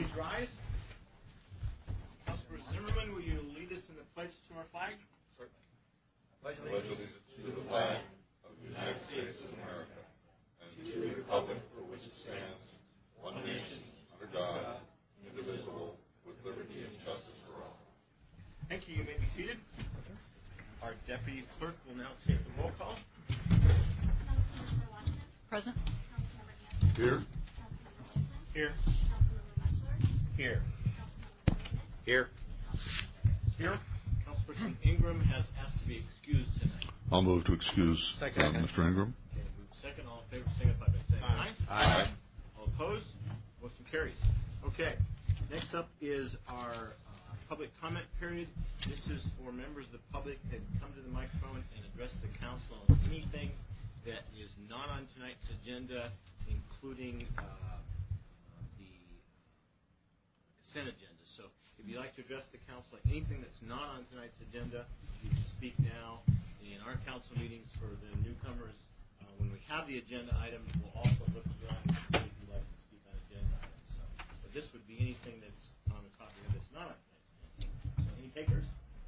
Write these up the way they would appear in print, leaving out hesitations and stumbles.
Please rise. Councilor Zimmerman, will you lead us in the pledge to our flag? Certainly. I pledge allegiance to the flag of the United States of America and to the republic for which it stands, one nation, under God, indivisible, with liberty and justice for all. Thank you. You may be seated. Our deputy clerk will now take the roll call. Councilmember Washington. Present. Councilmember Hanson. Here. Councilmember Olson. Here. Councilmember Mutchler. Here. Councilmember Bennett. Here. Councilmember Here. Councilperson Ingram has asked to be excused tonight. I'll move to excuse Mr. Ingram. Okay, move second. All in favor, signify by saying aye. Aye. All opposed? Motion carries. Okay. Next up is our public comment period. This is for members of the public that come to the microphone and address the council on anything that is not on tonight's agenda, including the consent agenda. So if you'd like to address the council on anything that's not on tonight's agenda, you can speak now. In our council meetings for the newcomers, when we have the agenda items, we'll also look beyond to see if you'd like to speak on agenda items. So this would be anything that's on the topic of this not on tonight's agenda. So any takers?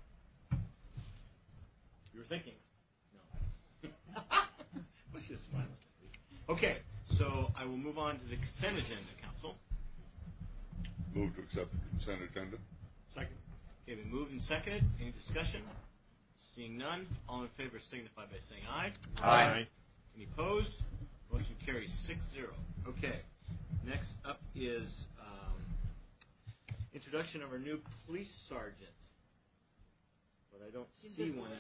You were thinking? No. Let's just smile at that. Okay, so I will move on to the consent agenda, council. Move to accept the consent agenda. Second. Okay, we moved and seconded. Any discussion? Seeing none, all in favor signify by saying aye. Aye. Any opposed? Motion carries 6-0. Okay. Next up is introduction of our new police sergeant. But I don't see one.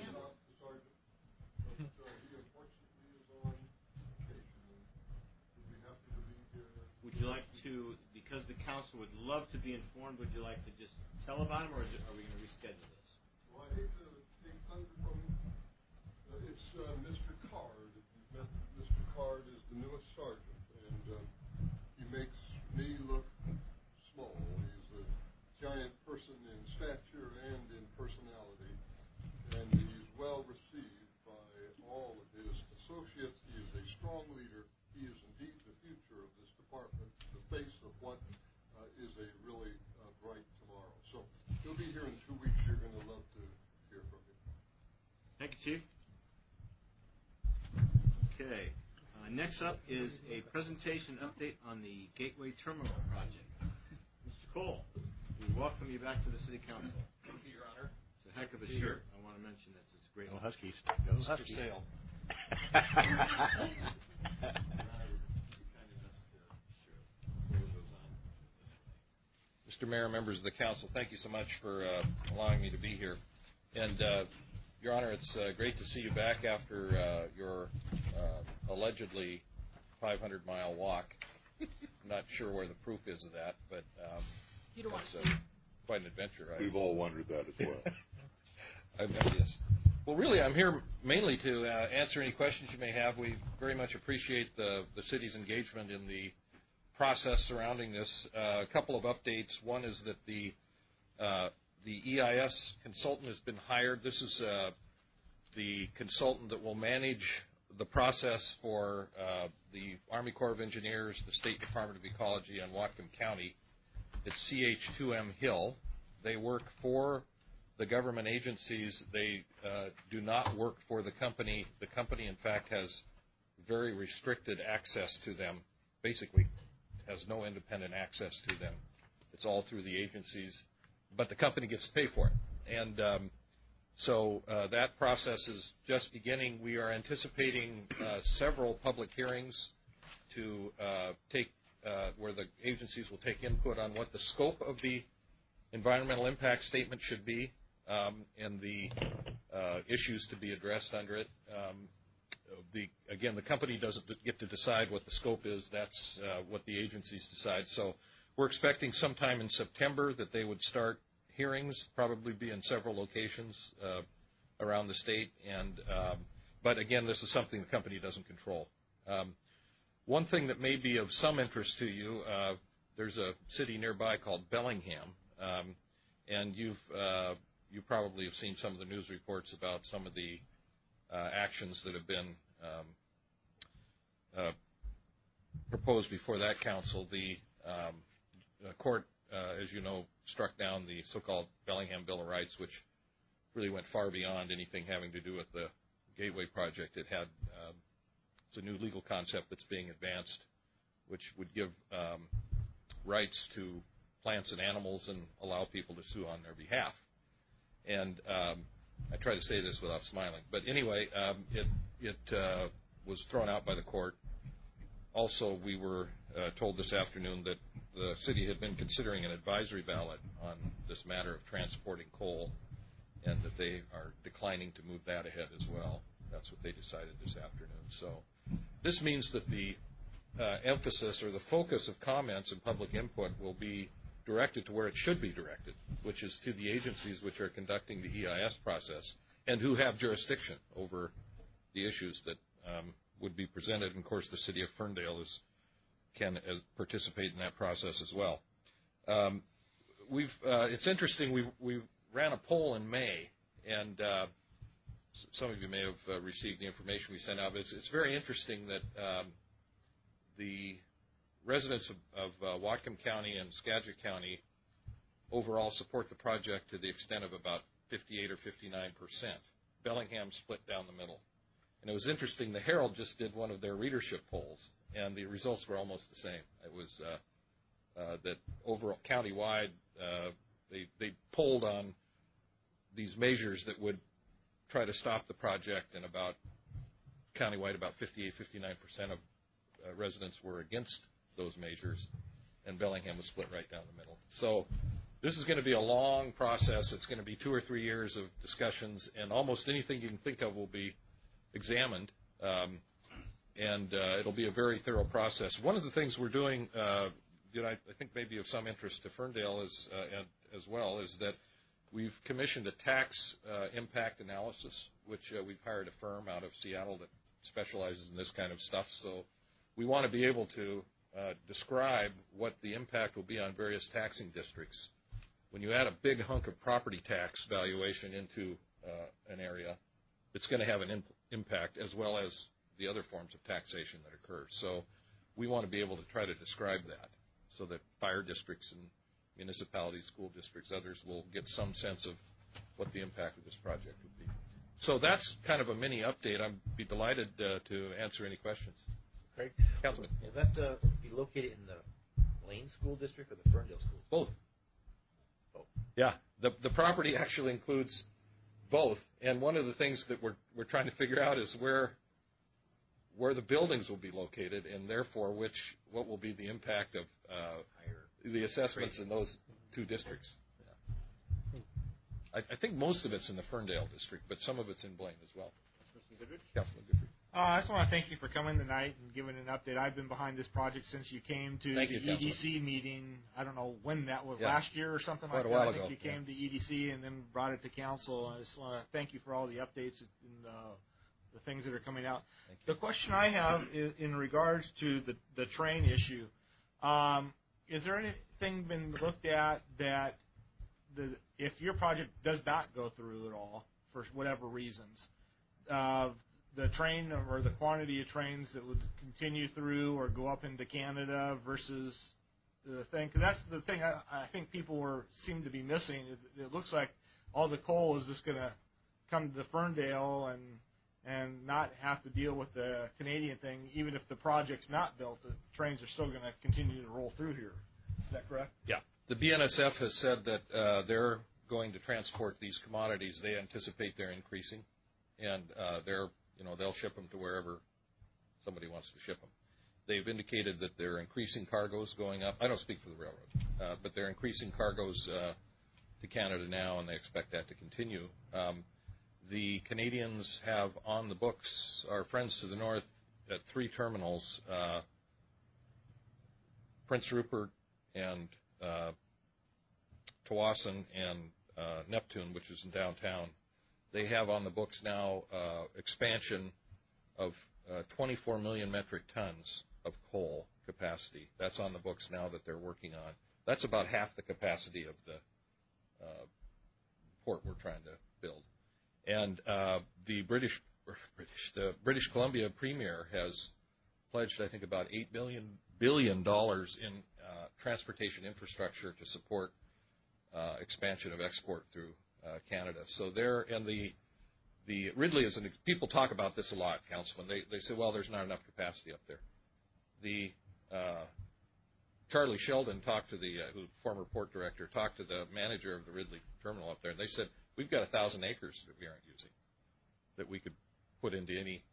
Would you like to, because the council would love to be informed, would you like to just tell about him, or are we going to reschedule this? Well, I hate to take thunder from him. It's Mr. Card. You've met Mr. Card is the newest sergeant, and he makes me look small. He's a giant person in stature and in personality, and he's well received by all of his associates. He is a strong leader. He is indeed the future of this department, the face of what is a really bright tomorrow. So he'll be here in 2 weeks. You're going to love to hear from him. Thank you, Chief. Okay. Next up is a presentation update on the Gateway Terminal project. Mr. Cole, we welcome you back to the City Council. Thank you, Your Honor. It's a heck of a shirt. I want to mention that it's great. Go Huskies. Go Huskies. For sale. Mr. Mayor, members of the council, thank you so much for allowing me to be here. And, Your Honor, it's great to see you back after your allegedly 500-mile walk. I'm not sure where the proof is of that, but it's quite an adventure. Right? We've all wondered that as well. Yes. Well, really, I'm here mainly to answer any questions you may have. We very much appreciate the city's engagement in the process surrounding this. A couple of updates. One is that the EIS consultant has been hired. This is the consultant that will manage the process for the Army Corps of Engineers, the State Department of Ecology, and Whatcom County. It's CH2M Hill. They work for the government agencies. They do not work for the company. The company, in fact, has very restricted access to them, basically has no independent access to them. It's all through the agencies, but the company gets to pay for it. And so that process is just beginning. We are anticipating several public hearings to take where the agencies will take input on what the scope of the environmental impact statement should be and the issues to be addressed under it. Again, the company doesn't get to decide what the scope is. That's what the agencies decide. So we're expecting sometime in September that they would start hearings, probably be in several locations around the state. But again, this is something the company doesn't control. One thing that may be of some interest to you, there's a city nearby called Bellingham, and you probably have seen some of the news reports about some of the actions that have been proposed before that council. The court as you know, struck down the so-called Bellingham Bill of Rights, which really went far beyond anything having to do with the Gateway project. It's a new legal concept that's being advanced, which would give rights to plants and animals and allow people to sue on their behalf. And I try to say this without smiling. But anyway, it was thrown out by the court. Also, we were told this afternoon that the city had been considering an advisory ballot on this matter of transporting coal, and that they are declining to move that ahead as well. That's what they decided this afternoon. So this means that the emphasis or the focus of comments and public input will be directed to where it should be directed, which is to the agencies which are conducting the EIS process and who have jurisdiction over the issues that would be presented. And, of course, the city of Ferndale can participate in that process as well. It's interesting. We ran a poll in May, and some of you may have received the information we sent out. But it's very interesting that the residents of Whatcom County and Skagit County overall support the project to the extent of about 58 or 59%. Bellingham split down the middle. And it was interesting, the Herald just did one of their readership polls, and the results were almost the same. It was that overall, countywide, they polled on these measures that would try to stop the project, and countywide, about 58, 59% of residents were against those measures, and Bellingham was split right down the middle. So this is going to be a long process. It's going to be 2 or 3 years of discussions, and almost anything you can think of will be examined, and it'll be a very thorough process. One of the things we're doing, I think maybe of some interest to Ferndale as well, is that we've commissioned a tax impact analysis, which we've hired a firm out of Seattle that specializes in this kind of stuff. So we want to be able to describe what the impact will be on various taxing districts. When you add a big hunk of property tax valuation into an area, it's going to have an impact, as well as the other forms of taxation that occur. So we want to be able to try to describe that so that fire districts and municipalities, school districts, others will get some sense of what the impact of this project would be. So that's kind of a mini update. I'd be delighted to answer any questions. Craig? Councilman. Will that be located in the Blaine School District or the Ferndale School? Both. Both. Yeah. The property actually includes both. And one of the things that we're trying to figure out is where the buildings will be located, and therefore what will be the impact of the assessments in those two districts. Yeah. I think most of it's in the Ferndale district, but some of it's in Blaine as well. Councilman Goodrich. I just want to thank you for coming tonight and giving an update. I've been behind this project since you came to the EDC meeting. I don't know when that was, last year or something like that. Quite a while ago. I think you came to EDC and then brought it to council. I just want to thank you for all the updates and the things that are coming out. The question I have is in regards to the train issue. Is there anything been looked at that if your project does not go through at all for whatever reasons, the train or the quantity of trains that would continue through or go up into Canada versus the thing? Because that's the thing I think people seem to be missing. It looks like all the coal is just going to come to Ferndale and not have to deal with the Canadian thing. Even if the project's not built, the trains are still going to continue to roll through here. Is that correct? Yeah. The BNSF has said that they're going to transport these commodities. They anticipate they're increasing, and they'll ship them to wherever somebody wants to ship them. They've indicated that they're increasing cargoes going up. I don't speak for the railroad, but they're increasing cargoes to Canada now, and they expect that to continue. The Canadians have on the books, our friends to the north, at 3 terminals, Prince Rupert and Tawasin and Neptune, which is in downtown. They have on the books now expansion of 24 million metric tons of coal capacity. That's on the books now that they're working on. That's about half the capacity of the port we're trying to build. And the British Columbia Premier has pledged, I think, about $8 billion in transportation infrastructure to support expansion of export through Canada. So there, and the Ridley is people talk about this a lot, Councilman. They say, well, there's not enough capacity up there. The Charlie Sheldon talked to the former port director, talked to the manager of the Ridley terminal up there, and they said, we've got 1,000 acres that we aren't using that we could put into any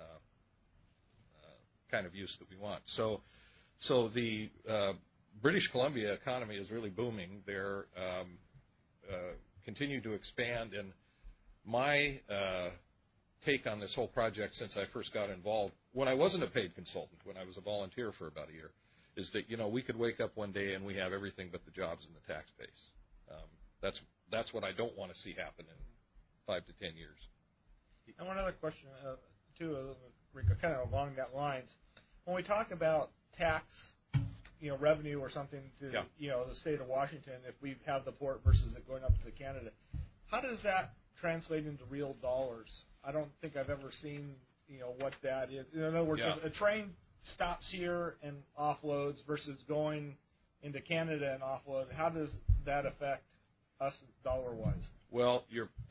kind of use that we want. So the British Columbia economy is really booming. They're continue to expand, and my take on this whole project since I first got involved, when I wasn't a paid consultant, when I was a volunteer for about a year, is that, we could wake up one day and we have everything but the jobs and the tax base. That's what I don't want to see happen in 5 to 10 years. And one other question, too, kind of along that lines. When we talk about tax, revenue or something to, the state of Washington, if we have the port versus it going up to Canada, how does that translate into real dollars? I don't think I've ever seen, what that is. In other words, if a train stops here and offloads versus going into Canada and offload, how does that affect us dollar-wise? Well,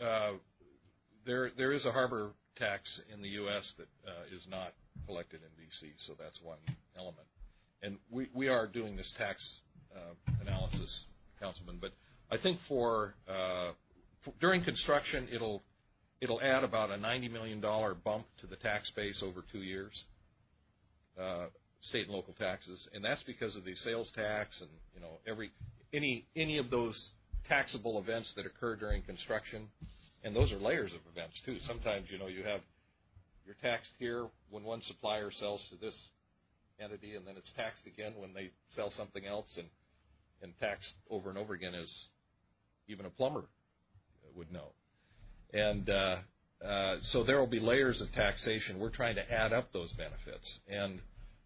there is a harbor tax in the U.S. that is not collected in B.C., so that's one element. And we are doing this tax analysis, Councilman, but I think for during construction, it'll add about a $90 million bump to the tax base over 2 years, state and local taxes, and that's because of the sales tax and any of those taxable events that occur during construction, and those are layers of events too. Sometimes you're taxed here when one supplier sells to this entity, and then it's taxed again when they sell something else, and taxed over and over again, as even a plumber would know. And so there will be layers of taxation. We're trying to add up those benefits, and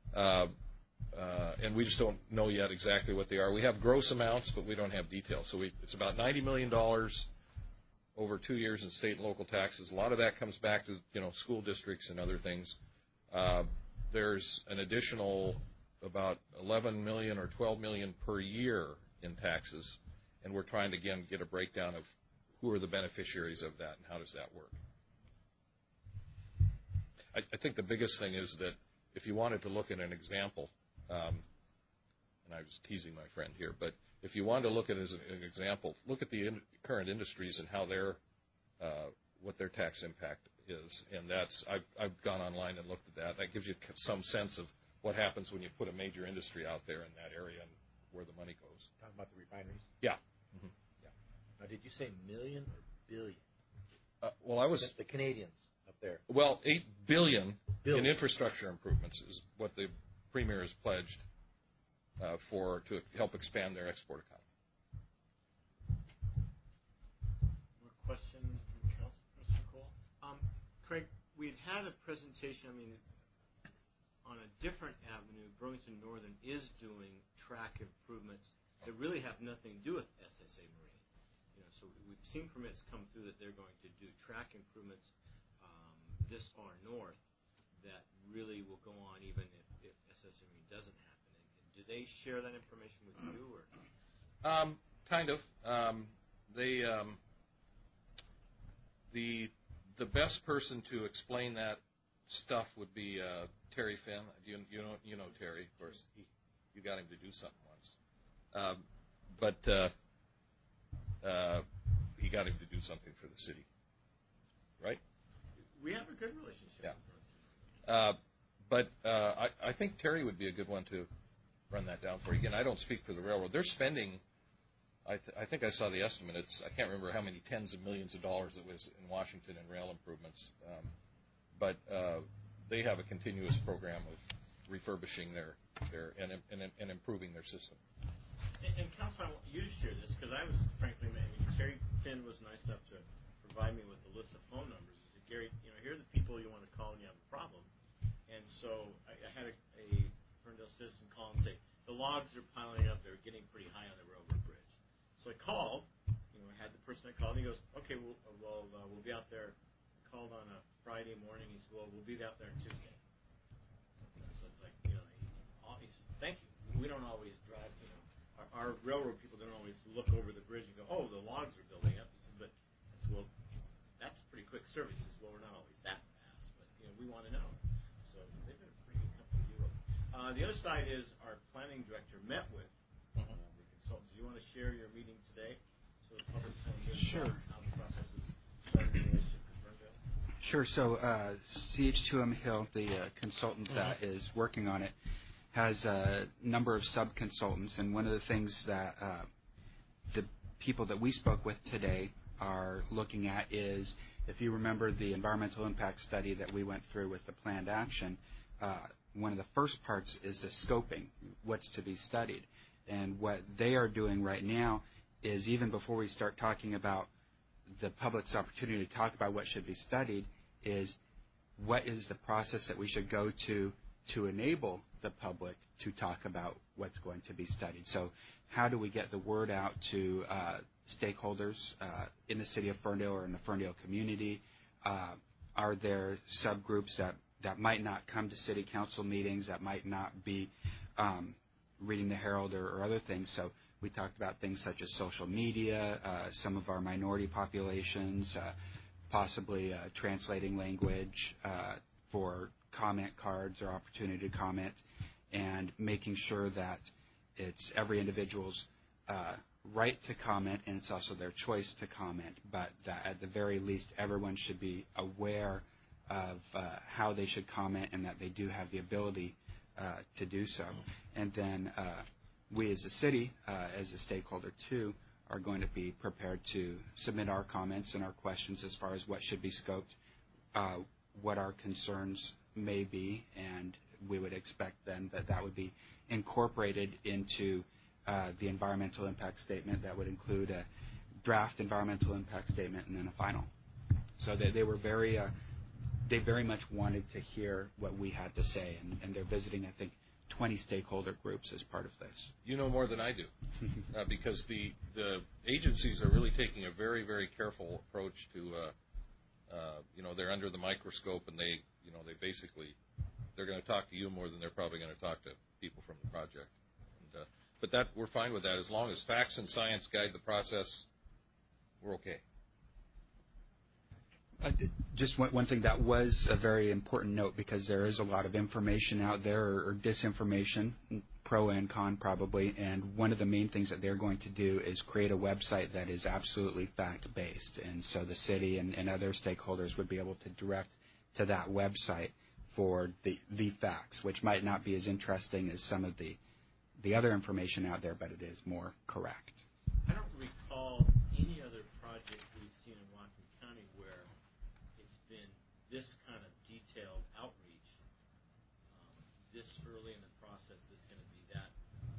we just don't know yet exactly what they are. We have gross amounts, but we don't have details. So it's about $90 million over 2 years in state and local taxes. A lot of that comes back to school districts and other things. There's an additional about $11 million or $12 million per year in taxes, and we're trying to again get a breakdown of who are the beneficiaries of that and how does that work. I think the biggest thing is that if you wanted to look at an example, and I was teasing my friend here, but if you wanted to look at it as an example, look at the current industries and how what their tax impact is, and I've gone online and looked at that. That gives you some sense of what happens when you put a major industry out there in that area and where the money goes. Talking about the refineries? Yeah. Mm-hmm. Yeah. Now, did you say million or billion? Well, I was the Canadians up there. Well, $8 billion in infrastructure improvements is what the Premier has pledged to help expand their export economy. More questions from Council, Mr. Cole? Craig, we'd had a presentation, on a different avenue. Burlington Northern is doing track improvements that really have nothing to do with SSA Marine. So we've seen permits come through that they're going to do track improvements this far north that really will go on even if SSA Marine doesn't happen. And do they share that information with you? Or? Kind of. The best person to explain that stuff would be Terry Finn. You know Terry, of course. You got him to do something once, but he got him to do something for the city, right? We have a good relationship. Yeah. But I think Terry would be a good one to run that down for you. Again, I don't speak for the railroad. They're spending. I think I saw the estimate. I can't remember how many tens of millions of dollars it was in Washington in rail improvements, but they have a continuous program of refurbishing their and improving their system. And Council, I want you to share this because I was frankly, Terry Finn was nice enough to provide me with a list of phone numbers. He said, Gary, here are the people you want to call when you have a problem. And so I had a Ferndale citizen call and say, the logs are piling up. They're getting pretty high on the railroad bridge. So I called. I had the person I called. And he goes, okay, we'll be out there. I called on a Friday morning. He said, well, we'll be out there Tuesday. So it's like, he says, thank you. We don't always drive, our railroad people don't always look over the bridge and go, oh, the logs are building up. He said, but I said, well, that's pretty quick service. He says, well, we're not always that fast, but we want to know. So they've been a pretty good company to deal with. The other side is our planning director met with the consultants. Do you want to share your meeting today so the public can hear Sure. how the process is starting in relationship with Ferndale? Sure. So CH2M Hill, the consultant that is working on it, has a number of sub-consultants, and one of the things that the people that we spoke with today are looking at is, if you remember the environmental impact study that we went through with the planned action, one of the first parts is the scoping, what's to be studied. And what they are doing right now is, even before we start talking about the public's opportunity to talk about what should be studied, is what is the process that we should go to enable the public to talk about what's going to be studied. So how do we get the word out to stakeholders in the city of Ferndale or in the Ferndale community? Are there subgroups that might not come to city council meetings, that might not be reading the Herald or other things? So we talked about things such as social media, some of our minority populations, possibly translating language for comment cards or opportunity to comment, and making sure that it's every individual's right to comment, and it's also their choice to comment, but that at the very least everyone should be aware of how they should comment and that they do have the ability to do so. And then we as a city, as a stakeholder too, are going to be prepared to submit our comments and our questions as far as what should be scoped, what our concerns may be, and we would expect then that would be incorporated into the environmental impact statement. That would include a draft environmental impact statement and then a final. So they were very much wanted to hear what we had to say, and they're visiting, I think, 20 stakeholder groups as part of this. You know more than I do, because the agencies are really taking a very, very careful approach to, they're under the microscope, and they basically, they're going to talk to you more than they're probably going to talk to people from the project. And, but that, we're fine with that. As long as facts and science guide the process, we're okay. Just one thing that was a very important note, because there is a lot of information out there, or disinformation, pro and con probably, and one of the main things that they're going to do is create a website that is absolutely fact-based, and so the city and other stakeholders would be able to direct to that website for the facts, which might not be as interesting as some of the other information out there, but it is more correct. I don't recall any other project we've seen in Whatcom County where it's been this kind of detailed outreach this early in the process. This is going to be that.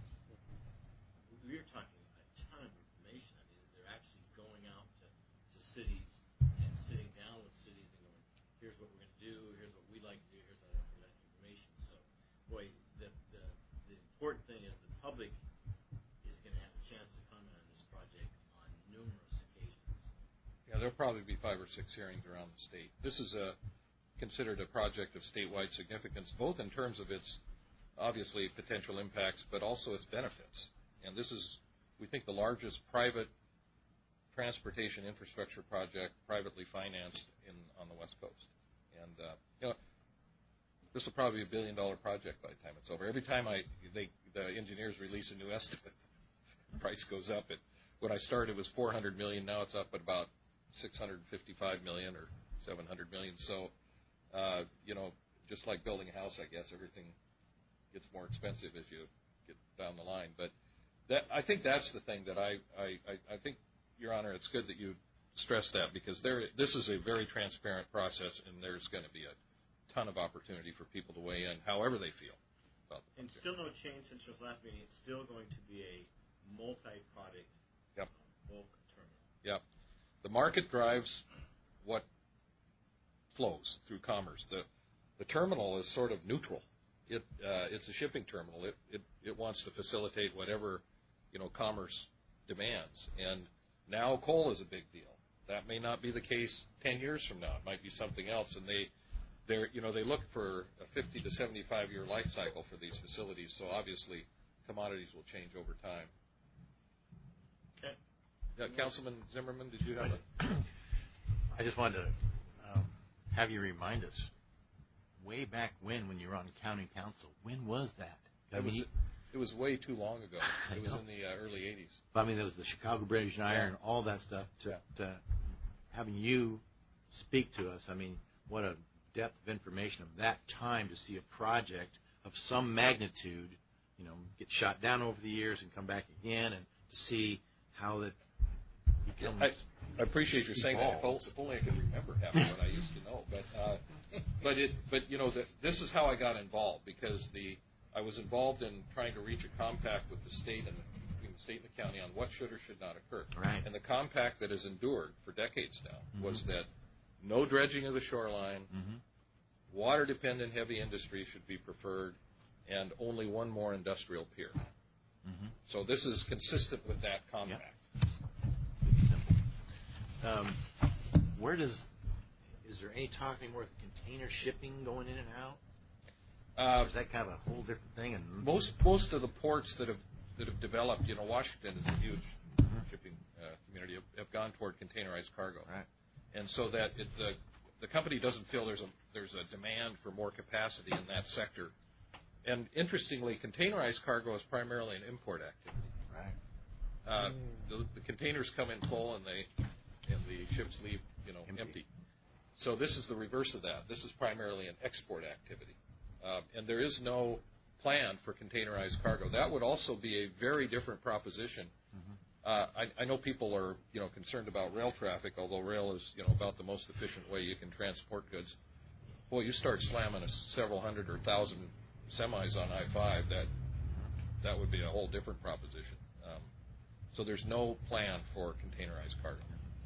We're talking a ton of information. I mean, they're actually going out to cities and sitting down with cities and going, here's what we're going to do, here's what we'd like to do, here's that information. So, boy, the important thing is the public is going to have a chance to comment on this project on numerous occasions. Yeah, there'll probably be 5 or 6 hearings around the state. This is considered a project of statewide significance, both in terms of its, obviously, potential impacts, but also its benefits. And this is, we think, the largest private transportation infrastructure project privately financed on the West Coast. And, this will probably be $1 billion project by the time it's over. Every time the engineers release a new estimate, the price goes up. When I started, it was $400 million. Now it's up at about $655 million or $700 million. So, just like building a house, I guess, everything gets more expensive as you get down the line. But I think that's the thing that I think, Your Honor, it's good that you stress that, because this is a very transparent process, and there's going to be a ton of opportunity for people to weigh in however they feel about the project. And still no change since your last meeting. It's still going to be a multi-product bulk terminal. Yep. The market drives what flows through commerce. The terminal is sort of neutral. It's a shipping terminal. It wants to facilitate whatever commerce demands. And now coal is a big deal. That may not be the case 10 years from now. It might be something else. And they look for a 50 to 75 year life cycle for these facilities. So obviously commodities will change over time. Councilman Zimmerman, did you have a... I just wanted to have you remind us, way back when you were on county council, when was that? It was way too long ago. It was in the early 80s. But, I mean, there was the Chicago Bridge and Iron, all that stuff. To having you speak to us, I mean, what a depth of information of that time to see a project of some magnitude, get shot down over the years and come back again, and to see how that becomes. I appreciate you saying that. If only I could remember half of what I used to know. But this is how I got involved, because I was involved in trying to reach a compact with the state and between the state and the county on what should or should not occur. Right. And the compact that has endured for decades now was that no dredging of the shoreline, water-dependent heavy industry should be preferred, and only one more industrial pier. So this is consistent with that compact. Is there any talk anymore of container shipping going in and out? Or is that kind of a whole different thing? And most of the ports that have developed, Washington is a huge shipping community, have gone toward containerized cargo. Right. And so that the company doesn't feel there's a demand for more capacity in that sector. And interestingly, containerized cargo is primarily an import activity. Right. The containers come in full and the ships leave, empty. So this is the reverse of that. This is primarily an export activity. And there is no plan for containerized cargo. That would also be a very different proposition. I know people are, concerned about rail traffic, although rail is, about the most efficient way you can transport goods. Boy, you start slamming several hundred or thousand semis on I-5, that would be a whole different proposition. So there's no plan for containerized cargo.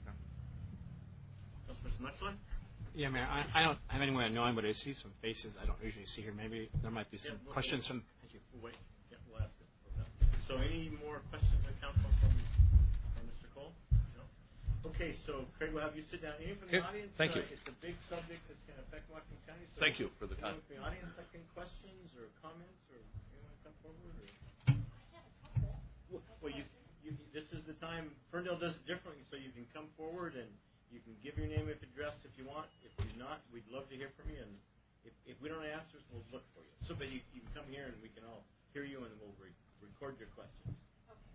Mr. Muchler? Yeah, Mayor, I don't have anyone I know him, but I see some faces I don't usually see here. Maybe there might be some questions from... Thank you. We'll wait. Yeah, we'll ask it. So any more questions of council from Mr. Cole? No? Okay, so Craig, we'll have you sit down. Any from the audience? Thank you. It's a big subject that's going to affect Whatcom County. So thank you for the time. Anyone from the audience have any questions or comments, or anyone come forward? Or? I have a couple. Well, this is the time. Ferndale does it differently, so you can come forward and you can give your name and address if you want. If you're not, we'd love to hear from you. And if we don't have answers, we'll look for you. So, but you can come here and we can all hear you, and we'll record your questions. Okay.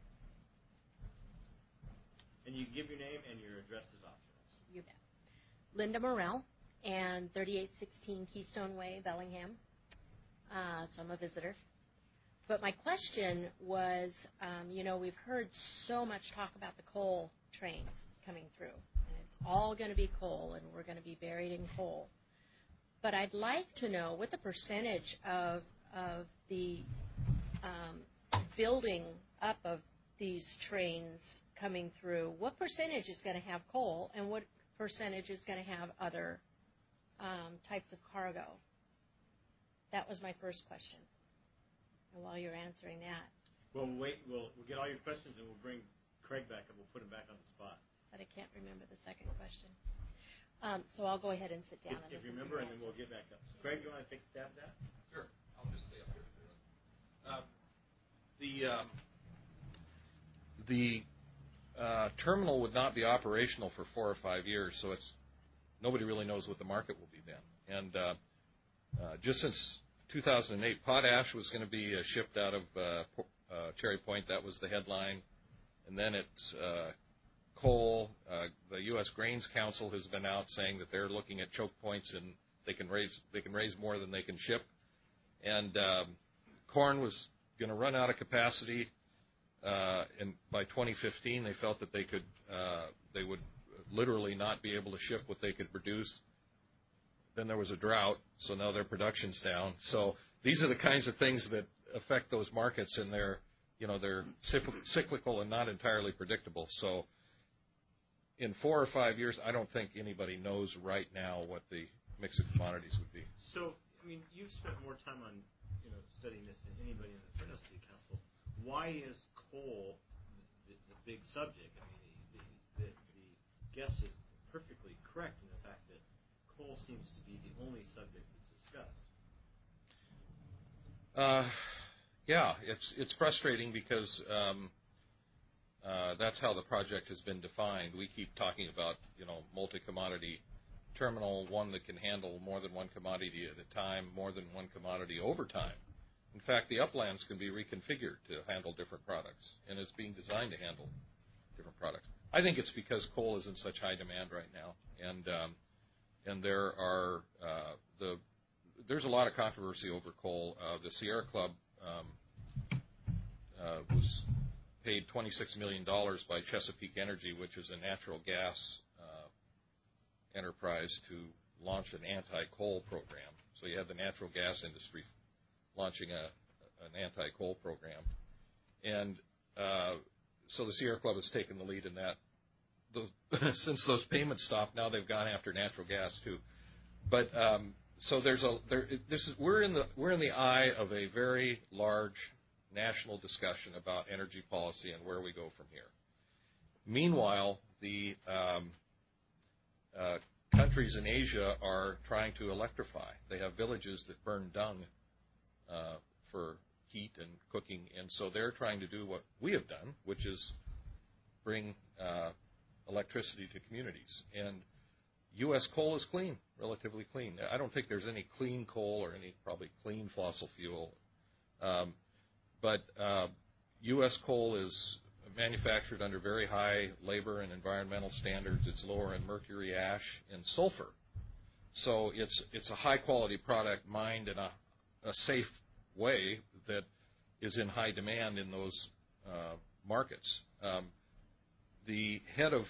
And you can give your name and your address is optional. You bet. Linda Morrell, and 3816 Keystone Way, Bellingham. So I'm a visitor. But my question was, we've heard so much talk about the coal trains coming through. And it's all going to be coal, and we're going to be buried in coal. But I'd like to know what the percentage of the building up of these trains coming through, what percentage is going to have coal, and what percentage is going to have other types of cargo? That was my first question. And while you're answering that. Well, wait. We'll get all your questions, and we'll bring Craig back, and we'll put him back on the spot. But I can't remember the second question. So I'll go ahead and sit down. If you remember, and then we'll get back up. So Craig, you want to take a stab at that? Sure. I'll just stay up here. The terminal would not be operational for 4 or 5 years, so nobody really knows what the market will be then. And just since 2008, potash was going to be shipped out of Cherry Point. That was the headline. And then it's coal. The U.S. Grains Council has been out saying that they're looking at choke points and they can raise more than they can ship. And corn was going to run out of capacity. And by 2015, they felt that they would literally not be able to ship what they could produce. Then there was a drought, so now their production's down. So these are the kinds of things that affect those markets, and they're cyclical and not entirely predictable. So in 4 or 5 years, I don't think anybody knows right now what the mix of commodities would be. So, I mean, you've spent more time on studying this than anybody in the Ferndale City Council. Why is coal the big subject? I mean, the guest is perfectly correct in the fact that coal seems to be the only subject that's discussed. Yeah, it's frustrating because That's how the project has been defined. We keep talking about, multi-commodity terminal, one that can handle more than one commodity at a time, more than one commodity over time. In fact, the uplands can be reconfigured to handle different products, and it's being designed to handle different products. I think it's because coal is in such high demand right now, and there's a lot of controversy over coal. The Sierra Club was paid $26 million by Chesapeake Energy, which is a natural gas enterprise, to launch an anti-coal program. So you have the natural gas industry launching an anti-coal program. And so the Sierra Club has taken the lead in that. Since those payments stopped, now they've gone after natural gas too. But so we're in the eye of a very large national discussion about energy policy and where we go from here. Meanwhile, the countries in Asia are trying to electrify. They have villages that burn dung for heat and cooking, and so they're trying to do what we have done, which is bring electricity to communities. And U.S. coal is clean, relatively clean. I don't think there's any clean coal or any probably clean fossil fuel. But U.S. coal is manufactured under very high labor and environmental standards. It's lower in mercury, ash, and sulfur. So it's a high-quality product mined in a safe way that is in high demand in those markets. The head of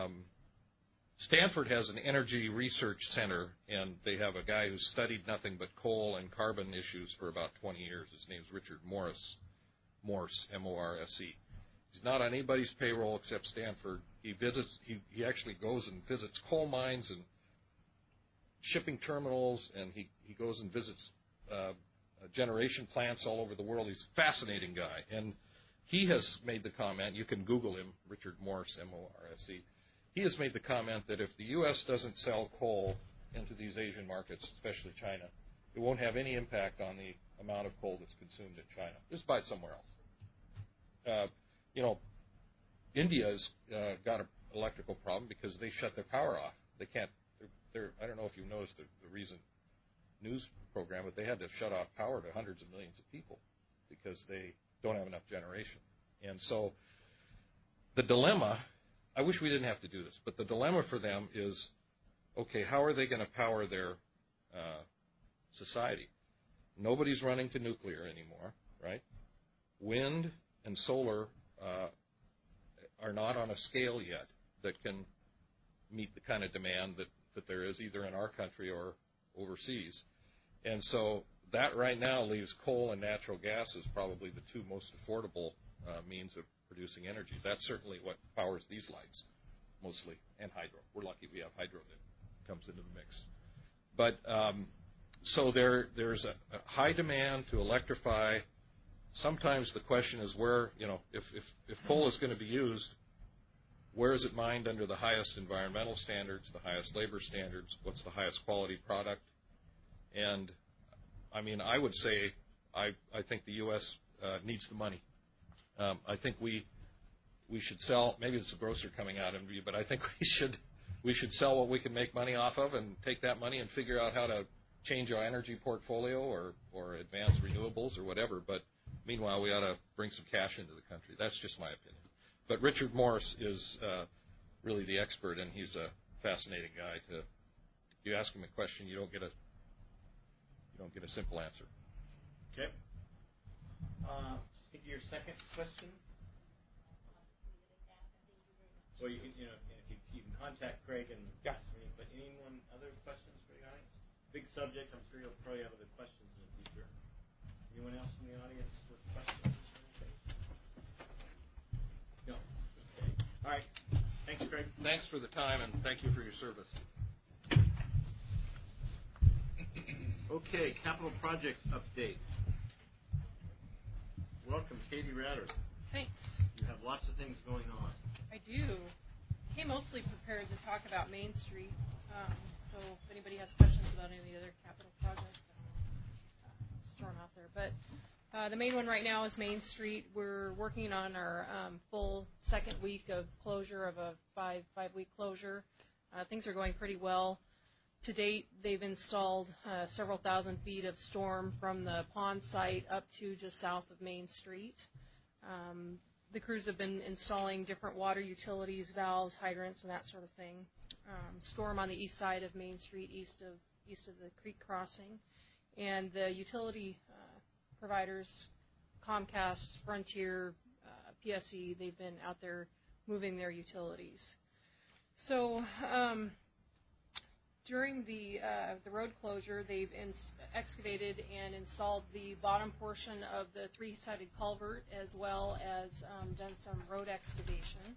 Stanford has an energy research center, and they have a guy who's studied nothing but coal and carbon issues for about 20 years. His name's Richard Morse, M-O-R-S-E. He's not on anybody's payroll except Stanford. He actually goes and visits coal mines and shipping terminals, and he goes and visits generation plants all over the world. He's a fascinating guy. And he has made the comment, you can Google him, Richard Morse, M-O-R-S-E. He has made the comment that if the U.S. doesn't sell coal into these Asian markets, especially China, it won't have any impact on the amount of coal that's consumed in China. Just buy it somewhere else. India's got an electrical problem because they shut their power off. They can't. I don't know if you noticed the recent news program, but they had to shut off power to hundreds of millions of people because they don't have enough generation. And so the dilemma, I wish we didn't have to do this, but the dilemma for them is, okay, how are they going to power their society? Nobody's running to nuclear anymore, right? Wind and solar are not on a scale yet that can meet the kind of demand that there is either in our country or overseas. And so that right now leaves coal and natural gas as probably the two most affordable means of producing energy. That's certainly what powers these lights, mostly, and hydro. We're lucky we have hydro that comes into the mix. But so there's a high demand to electrify. Sometimes the question is where, if coal is going to be used, where is it mined under the highest environmental standards, the highest labor standards, what's the highest quality product? And, I would say I think the U.S. needs the money. I think we should sell, maybe it's the grocer coming out in me, but I think we should sell what we can make money off of and take that money and figure out how to change our energy portfolio or advance renewables or whatever. But meanwhile, we ought to bring some cash into the country. That's just my opinion. But Richard Morse is really the expert, and he's a fascinating guy. You ask him a question, you don't get a simple answer. Okay. Your second question. Well, you can contact Craig and ask me. But anyone other questions for the audience? Big subject. I'm sure you'll probably have other questions in the future. Anyone else in the audience with questions? No. Okay. All right. Thanks, Craig. Thanks for the time, and thank you for your service. Okay, capital projects update. Welcome, Katie Ratter. Thanks. You have lots of things going on. I do. Came mostly prepared to talk about Main Street. So if anybody has questions about any of the other capital projects, just throw them out there. But The main one right now is Main Street. We're working on our full second week of closure of a five-week closure. Things are going pretty well. To date, they've installed several thousand feet of storm from the pond site up to just south of Main Street. The crews have been installing different water utilities, valves, hydrants, and that sort of thing. Storm on the east side of Main Street, east of the creek crossing. And the utility providers, Comcast, Frontier, PSE, they've been out there moving their utilities. So during the road closure, they've excavated and installed the bottom portion of the three-sided culvert, as well as done some road excavation.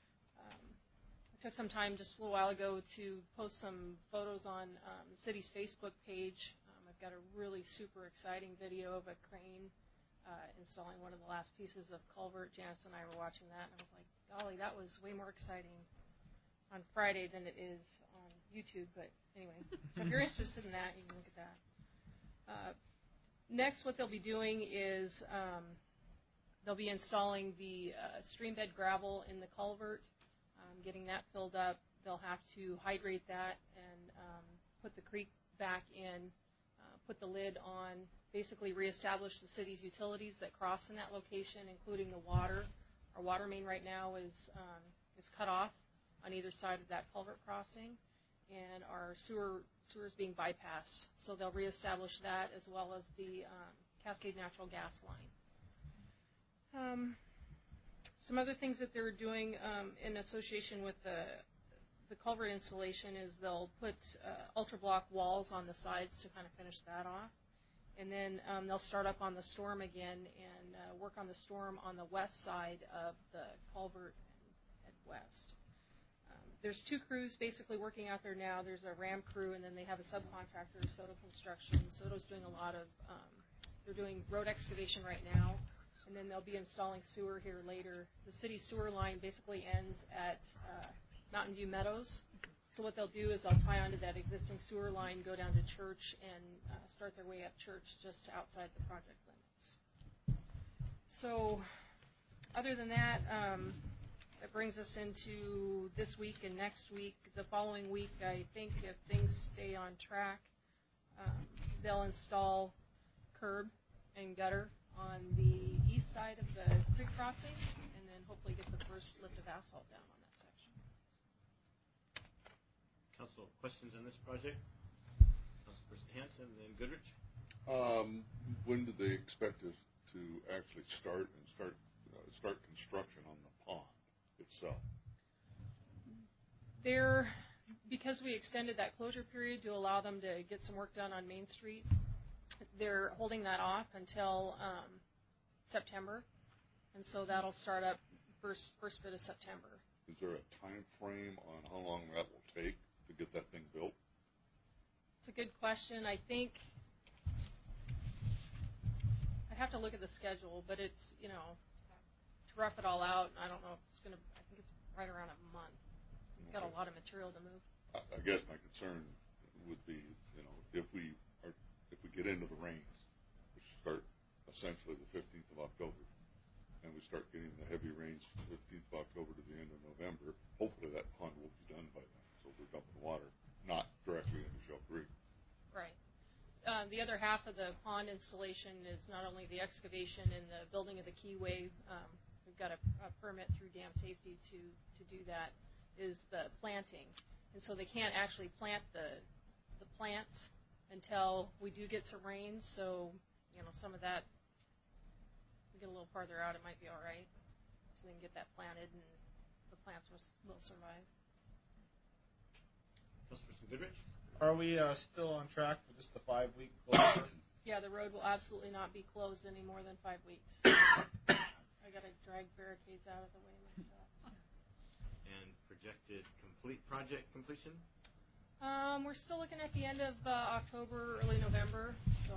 I took some time just a little while ago to post some photos on the city's Facebook page. I've got a really super exciting video of a crane installing one of the last pieces of culvert. Janice and I were watching that, and I was like, golly, that was way more exciting on Friday than it is on YouTube. But anyway, so if you're interested in that, you can look at that. Next, what they'll be doing is they'll be installing the stream bed gravel in the culvert, getting that filled up. They'll have to hydrate that and put the creek back in, put the lid on, basically reestablish the city's utilities that cross in that location, including the water. Our water main right now is cut off on either side of that culvert crossing, and our sewer's being bypassed. So they'll reestablish that, as well as the Cascade natural gas line. Some other things that they're doing in association with the culvert installation is they'll put ultra-block walls on the sides to kind of finish that off. And then they'll start up on the storm again and work on the storm on the west side of the culvert and head west. There's two crews basically working out there now. There's a RAM crew, and then they have a subcontractor, Soto Construction. Soto's doing a lot of, they're doing road excavation right now, and then they'll be installing sewer here later. The city sewer line basically ends at Mountain View Meadows. So what they'll do is they'll tie onto that existing sewer line, go down to Church, and start their way up Church just outside the project limits. So other than that, that brings us into this week and next week. The following week, I think, if things stay on track, they'll install curb and gutter on the east side of the creek crossing, and then hopefully get the first lift of asphalt down on that section. Council, questions on this project? Councilperson Hanson, and then Goodrich. When do they expect us to actually start construction on the pond itself? Because we extended that closure period to allow them to get some work done on Main Street, they're holding that off until September, and so that'll start up first bit of September. Is there a time frame on how long that will take to get that thing built? It's a good question. I think I'd have to look at the schedule, but it's, to rough it all out, I don't know if it's going to, I think it's right around a month. We've got a lot of material to move. I guess my concern would be, if we get into the rains, which start essentially the 15th of October, and we start getting the heavy rains from the 15th of October to the end of November, hopefully that pond will be done by then. So we're dumping water, not directly into Shell Creek. Right. The other half of the pond installation is not only the excavation and the building of the keyway. We've got a permit through dam safety to do that, is the planting. And so they can't actually plant the plants until we do get some rain. So, some of that, we get a little farther out, it might be all right. So they can get that planted, and the plants will survive. Councilperson Goodrich? Are we still on track for just the 5-week closure? Yeah, the road will absolutely not be closed any more than 5 weeks. I got to drag barricades out of the way myself. And projected project completion? We're still looking at the end of October, early November. So.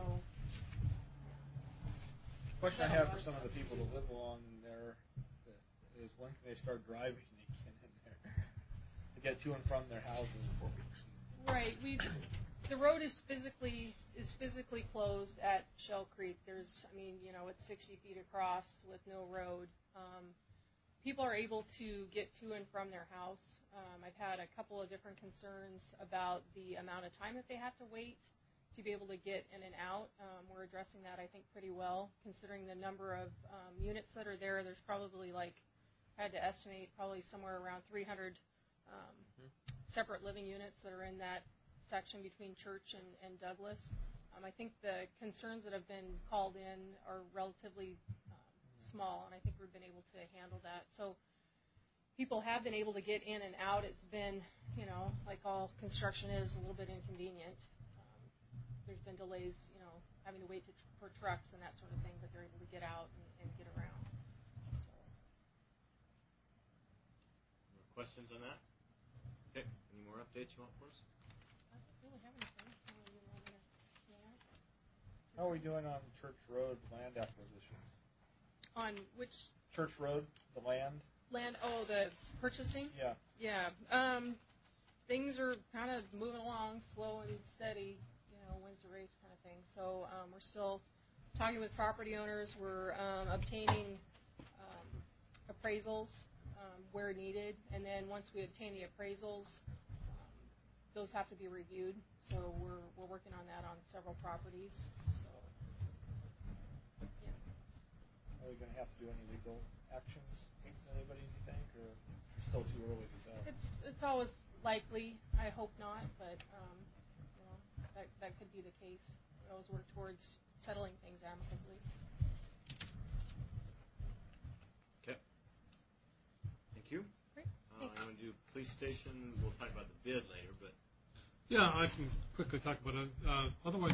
The question I have for some of the people that live along there is, when can they start driving again in there to get to and from their houses? Right. The road is physically closed at Shell Creek. It's 60 feet across with no road. People are able to get to and from their house. I've had a couple of different concerns about the amount of time that they have to wait to be able to get in and out. We're addressing that, I think, pretty well, considering the number of units that are there. There's probably I had to estimate probably somewhere around 300 separate living units that are in that section between Church and Douglas. I think the concerns that have been called in are relatively small, and I think we've been able to handle that. So people have been able to get in and out. It's been, like all construction is, a little bit inconvenient. There's been delays, having to wait for trucks and that sort of thing, but they're able to get out and get around. So. More questions on that? Okay. Any more updates you want for us? I don't really have anything. You want me to ask? How are we doing on Church Road land acquisitions? On which? Church Road, the land. The purchasing? Yeah. Yeah. Things are kind of moving along, slow and steady, wins the race kind of thing. So we're still talking with property owners. We're obtaining appraisals where needed, and then once we obtain the appraisals, those have to be reviewed. So we're working on that on several properties. So yeah. Are we going to have to do any legal actions against anybody, do you think, or still too early to tell? It's always likely. I hope not, but that could be the case. We always work towards settling things amicably. Okay. Thank you. Great. Thanks. I'm going to do police station. We'll talk about the bid later, but. Yeah, I can quickly talk about it. Otherwise,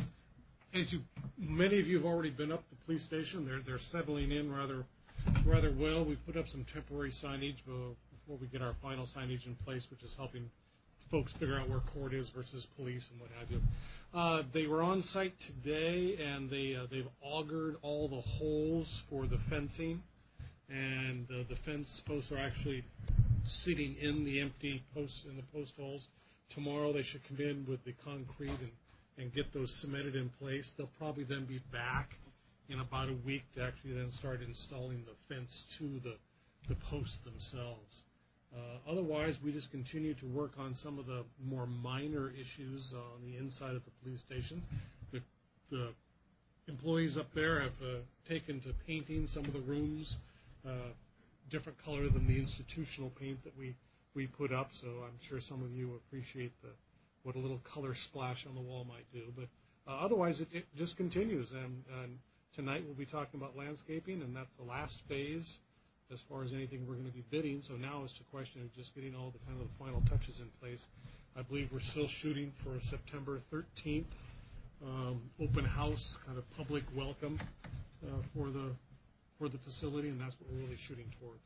many of you have already been up the police station. They're settling in rather well. We put up some temporary signage before we get our final signage in place, which is helping folks figure out where court is versus police and what have you. They were on site today, and they've augured all the holes for the fencing, and the fence posts are actually sitting in the empty posts in the post holes. Tomorrow they should come in with the concrete and get those cemented in place. They'll probably then be back in about a week to actually then start installing the fence to the posts themselves. Otherwise, we just continue to work on some of the more minor issues on the inside of the police station. The employees up there have taken to painting some of the rooms different color than the institutional paint that we put up, so I'm sure some of you appreciate what a little color splash on the wall might do. But otherwise, it just continues, and tonight we'll be talking about landscaping, and that's the last phase as far as anything we're going to be bidding. So now it's a question of just getting all the kind of the final touches in place. I believe we're still shooting for a September 13th open house, kind of public welcome for the facility, and that's what we're really shooting towards.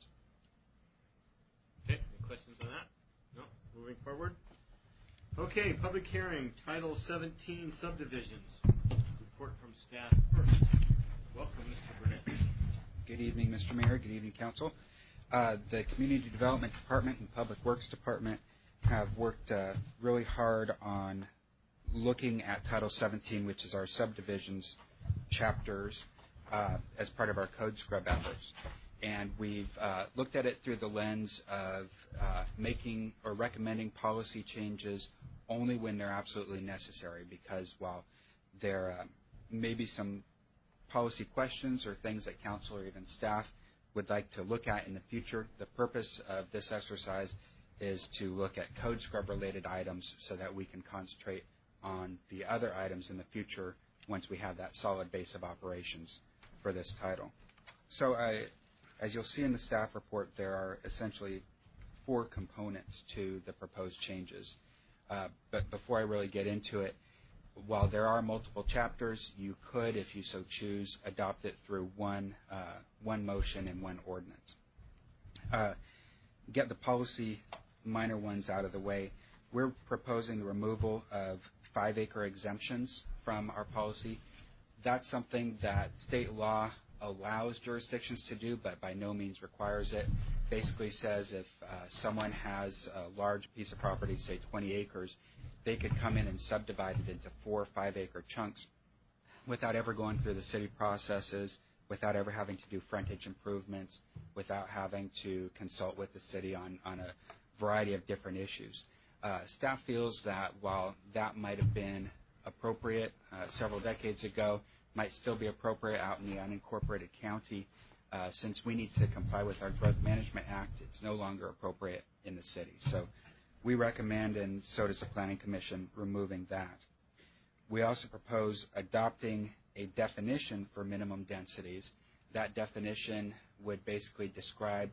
Okay, any questions on that? No? Moving forward? Okay, public hearing, Title 17 subdivisions. Report from staff first. Welcome, Mr. Burnett. Good evening, Mr. Mayor. Good evening, Council. The Community Development Department and Public Works Department have worked really hard on looking at Title 17, which is our subdivisions chapters, as part of our code scrub efforts. And we've looked at it through the lens of making or recommending policy changes only when they're absolutely necessary, because while there may be some policy questions or things that council or even staff would like to look at in the future, the purpose of this exercise is to look at code scrub related items so that we can concentrate on the other items in the future once we have that solid base of operations for this title. So as you'll see in the staff report, there are essentially 4 components to the proposed changes. But before I really get into it, while there are multiple chapters, you could, if you so choose, adopt it through one motion and one ordinance. Get the policy minor ones out of the way. We're proposing the removal of 5-acre exemptions from our policy. That's something that state law allows jurisdictions to do, but by no means requires it. Basically says if someone has a large piece of property, say 20 acres, they could come in and subdivide it into 4 or 5 acre chunks without ever going through the city processes, without ever having to do frontage improvements, without having to consult with the city on a variety of different issues. Staff feels that while that might have been appropriate several decades ago, might still be appropriate out in the unincorporated county, since we need to comply with our Growth Management Act, it's no longer appropriate in the city. So we recommend, and so does the Planning Commission, removing that. We also propose adopting a definition for minimum densities. That definition would basically describe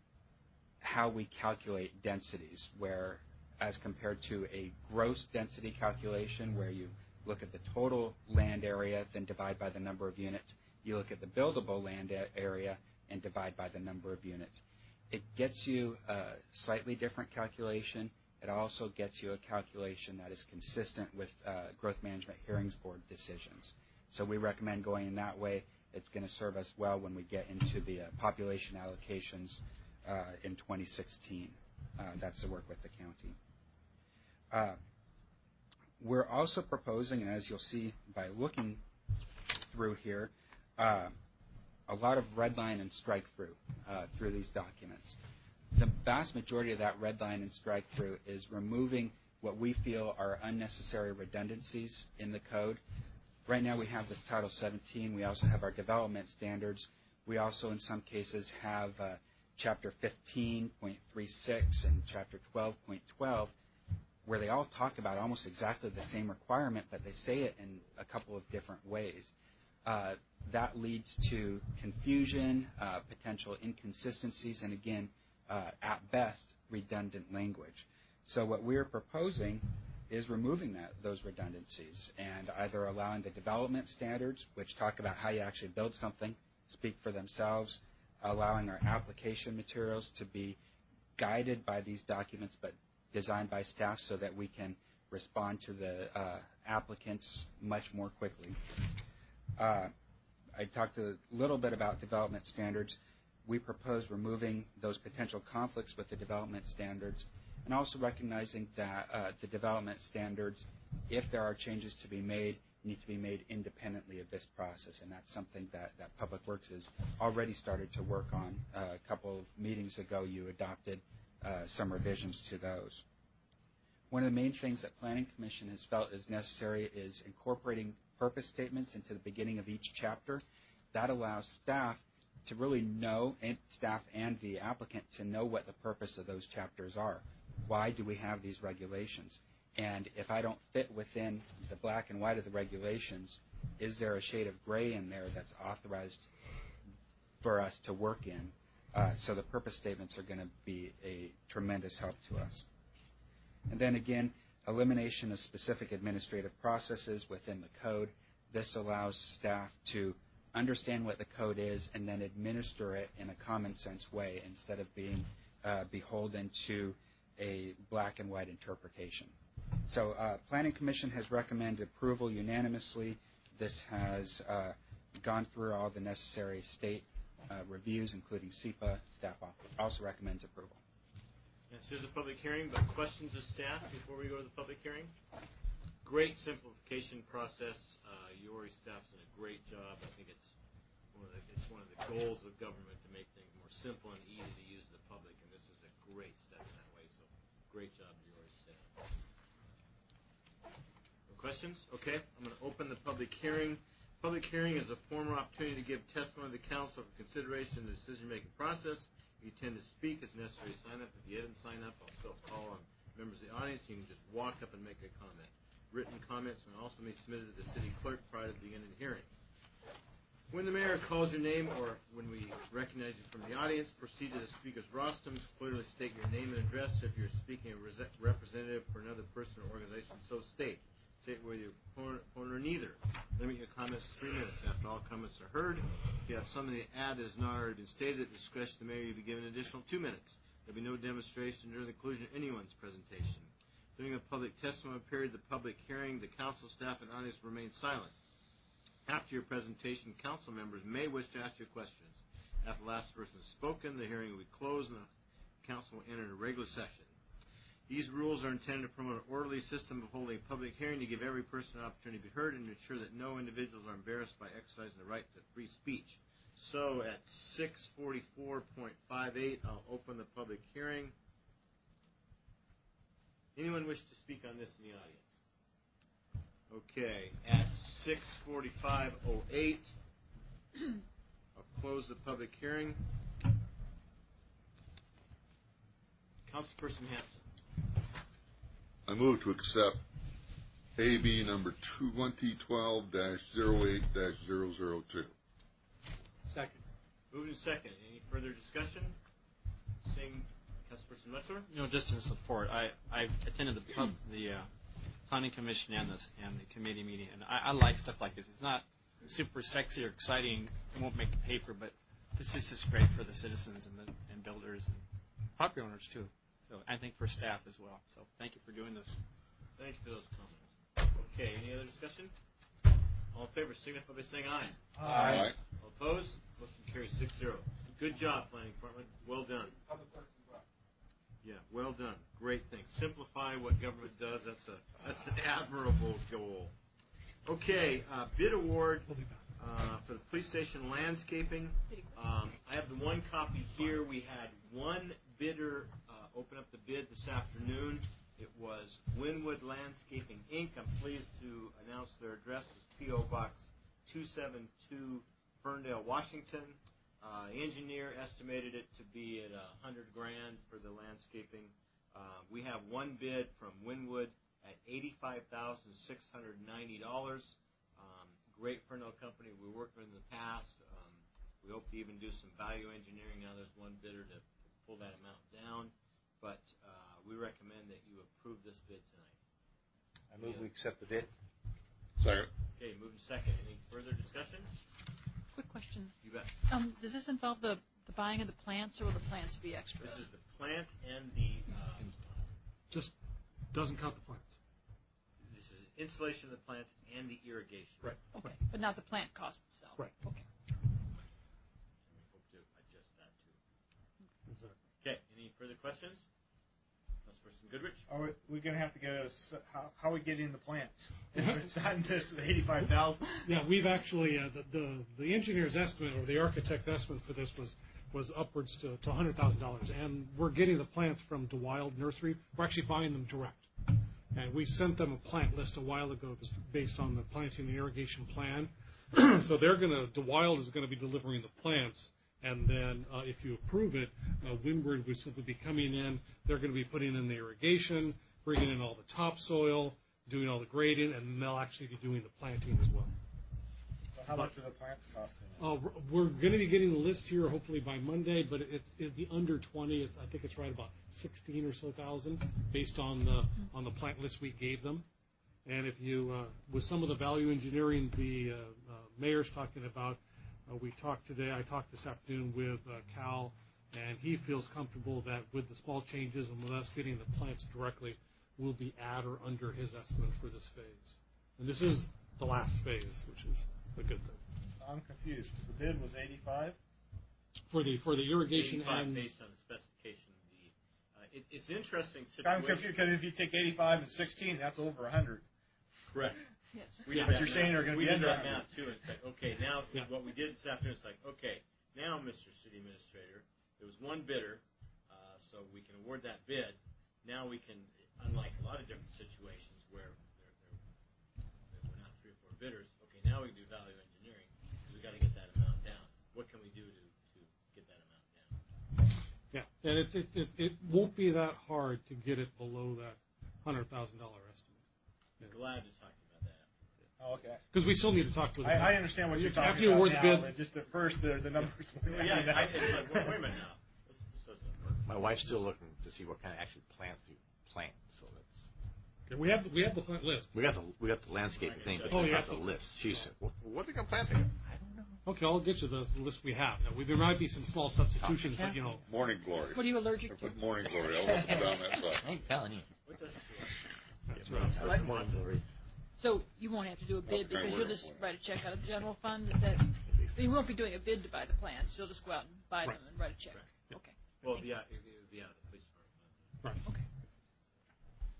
how we calculate densities, where as compared to a gross density calculation where you look at the total land area, then divide by the number of units. You look at the buildable land area and divide by the number of units. It gets you a slightly different calculation. It also gets you a calculation that is consistent with Growth Management Hearings Board decisions. So we recommend going in that way. It's going to serve us well when we get into the population allocations in 2016. That's to work with the county. We're also proposing, and as you'll see by looking through here, a lot of red line and strike through these documents. The vast majority of that red line and strike through is removing what we feel are unnecessary redundancies in the code. Right now we have this Title 17. We also have our development standards. We also in some cases have Chapter 15.36 and Chapter 12.12 where they all talk about almost exactly the same requirement, but they say it in a couple of different ways. That leads to confusion, potential inconsistencies, and again, at best, redundant language. So what we're proposing is removing those redundancies and either allowing the development standards, which talk about how you actually build something, speak for themselves, allowing our application materials to be guided by these documents but designed by staff so that we can respond to the applicants much more quickly. I talked a little bit about development standards. We propose removing those potential conflicts with the development standards and also recognizing that the development standards, if there are changes to be made, need to be made independently of this process, and that's something that Public Works has already started to work on. A couple of meetings ago, you adopted some revisions to those. One of the main things that Planning Commission has felt is necessary is incorporating purpose statements into the beginning of each chapter. That allows staff to really know, and staff and the applicant to know what the purpose of those chapters are. Why do we have these regulations? And if I don't fit within the black and white of the regulations, is there a shade of gray in there that's authorized for us to work in? So the purpose statements are going to be a tremendous help to us. And then again, elimination of specific administrative processes within the code. This allows staff to understand what the code is and then administer it in a common sense way instead of being beholden to a black and white interpretation. So Planning Commission has recommended approval unanimously. This has gone through all the necessary state reviews, including SEPA. Staff also recommends approval. Yes, here's a public hearing, but questions of staff before we go to the public hearing? Great simplification process. Your staff's done a great job. I think it's one of the goals of government to make things more simple and easy to use to the public, and this is a great step in that way. So great job, your staff. No questions? Okay, I'm going to open the public hearing. Public hearing is a formal opportunity to give testimony to the council for consideration of the decision-making process. If you intend to speak, it's necessary to sign up. If you didn't sign up, I'll still call on members of the audience. You can just walk up and make a comment. Written comments may also be submitted to the city clerk prior to the beginning of the hearing. When the mayor calls your name or when we recognize you from the audience, proceed to the speaker's rostrum. Clearly state your name and address. If you're speaking a representative for another person or organization, so state. State whether you're opponent or neither. Limit your comments to 3 minutes. After all comments are heard, if you have something to add that has not already been stated, at the discretion of the mayor, you'll be given an additional 2 minutes. There will be no demonstration during the conclusion of anyone's presentation. During the public testimony period, the public hearing, the council staff and audience remain silent. After your presentation, council members may wish to ask your questions. After the last person has spoken, the hearing will be closed and the council will enter a regular session. These rules are intended to promote an orderly system of holding a public hearing to give every person an opportunity to be heard and to ensure that no individuals are embarrassed by exercising the right to free speech. So at 6:44.58, I'll open the public hearing. Anyone wish to speak on this in the audience? Okay, at 6:45:08, I'll close the public hearing. Councilperson Hanson. I move to accept AB number 2012-08-002. Second. Moved and second. Any further discussion? Seeing Councilperson Metzler? Just in support, I attended the Planning Commission and the committee meeting, and I like stuff like this. It's not super sexy or exciting. It won't make the paper, but this is just great for the citizens and builders and property owners too. So I think for staff as well. So thank you for doing this. Thank you for those comments. Okay, any other discussion? All in favor, signify by saying aye. Aye. All opposed? Motion carries 6-0. Good job, Planning Department. Well done. Yeah, well done. Great thing. Simplify what government does. That's an admirable goal. Okay, bid award for the police station landscaping. I have the one copy here. We had one bidder open up the bid this afternoon. It was Winwood Landscaping, Inc. I'm pleased to announce their address is P.O. Box 272, Ferndale, Washington. Engineer estimated it to be at $100,000 for the landscaping. We have one bid from Winwood at $85,690. Great Ferndale company we worked with in the past. We hope to even do some value engineering. Now there's one bidder to pull that amount down. But we recommend that you approve this bid tonight. I move we accept the bid. Second. Okay, moving second. Any further discussion? Quick question. You bet. Does this involve the buying of the plants, or will the plants be extra? This is the plant and the... Just doesn't count the plants. This is installation of the plants and the irrigation. Right. Okay, but not the plant cost itself. Right. Okay. We hope to adjust that too. Exactly. Okay, any further questions? Councilperson Goodrich? Are we going to have to get how are we getting the plants? If it's not in this $85,000. Yeah, we've actually the engineer's estimate or the architect estimate for this was upwards to $100,000, and we're getting the plants from DeWild Nursery. We're actually buying them direct, and we sent them a plant list a while ago based on the planting and irrigation plan. So DeWild is going to be delivering the plants. And then if you approve it, Windward will simply be coming in. They're going to be putting in the irrigation, bringing in all the topsoil, doing all the grading, and they'll actually be doing the planting as well. So how much are the plants costing? We're going to be getting the list here hopefully by Monday, but it'll be under 20. I think it's right about 16 or so thousand based on the plant list we gave them. And if you, with some of the value engineering the mayor's talking about, we talked today. I talked this afternoon with Cal, and he feels comfortable that with the small changes and with us getting the plants directly, we'll be at or under his estimate for this phase. And this is the last phase, which is a good thing. I'm confused. The bid was 85 for the irrigation 85 and based on the specification. It's an interesting situation. I'm confused because if you take 85 and 16, that's over 100. Correct. Yes. But you're saying they're going to be under that now too. It's like, okay, now what we did this afternoon is like, okay, now Mr. City Administrator, there was one bidder, so we can award that bid. Now we can, unlike a lot of different situations where there were not 3 or 4 bidders. Okay, now we can do value engineering because we got to get that amount down. What can we do to get that amount down? yeah, and it won't be that hard to get it below that $100,000 estimate. I'm glad to talk about that. Oh, okay. Because we still need to talk to the I understand what you're talking after you about award now. the bid. Just at first, the numbers. It's like, wait a minute now. This doesn't work. My wife's still looking to see what kind of actual plants to plant. So that's. Okay, we have the plant list. We got the landscaping thing, but we have the list. She said, "What are they going to plant here?" I don't know. Okay, I'll get you the list we have. Now, there might be some small substitutions, but you know. Morning glory. What are you allergic to? Morning glory. I'll walk down that side. I ain't telling you. What doesn't she like? That's right. I like morning glory. So you won't have to do a bid because you'll just write a check out of the general fund. Is that? You won't be doing a bid to buy the plants. You'll just go out and buy them and write a check. Right. Okay. Well, it would be out of the police department. Right. Okay.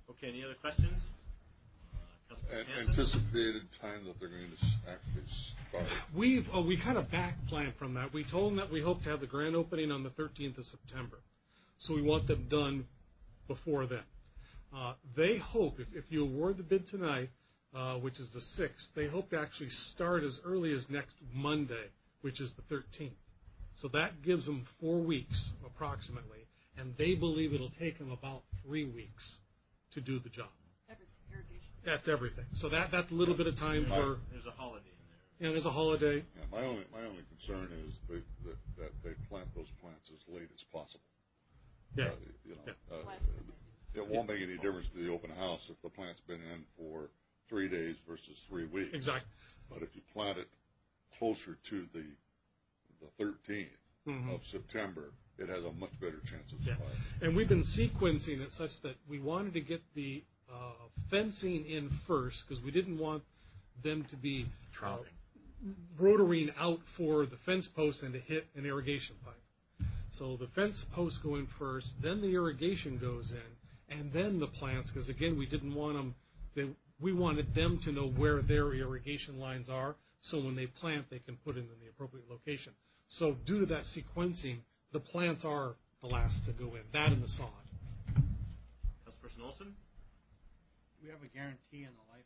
Okay, any other questions? Councilman Hanson? Anticipated time that they're going to actually start. We kind of back planned from that. We told them that we hope to have the grand opening on the 13th of September. So we want them done before then. They hope, if you award the bid tonight, which is the 6th, they hope to actually start as early as next Monday, which is the 13th. So that gives them 4 weeks, approximately, and they believe it'll take them about 3 weeks to do the job. Irrigation. That's everything. So that's a little bit of time for... There's a holiday in there. Yeah, there's a holiday. Yeah, my only concern is that they plant those plants as late as possible. Yeah. It won't make any difference to the open house if the plant's been in for 3 days versus 3 weeks. Exactly. But if you plant it closer to the 13th of September, it has a much better chance of surviving. And we've been sequencing it such that we wanted to get the fencing in first because we didn't want them to be rotoring out for the fence post and to hit an irrigation pipe. So the fence posts go in first, then the irrigation goes in, and then the plants, because again, we didn't want them, we wanted them to know where their irrigation lines are, so when they plant, they can put it in the appropriate location. So due to that sequencing, the plants are the last to go in, that and the sod. Councilperson Olson? Do we have a guarantee on the life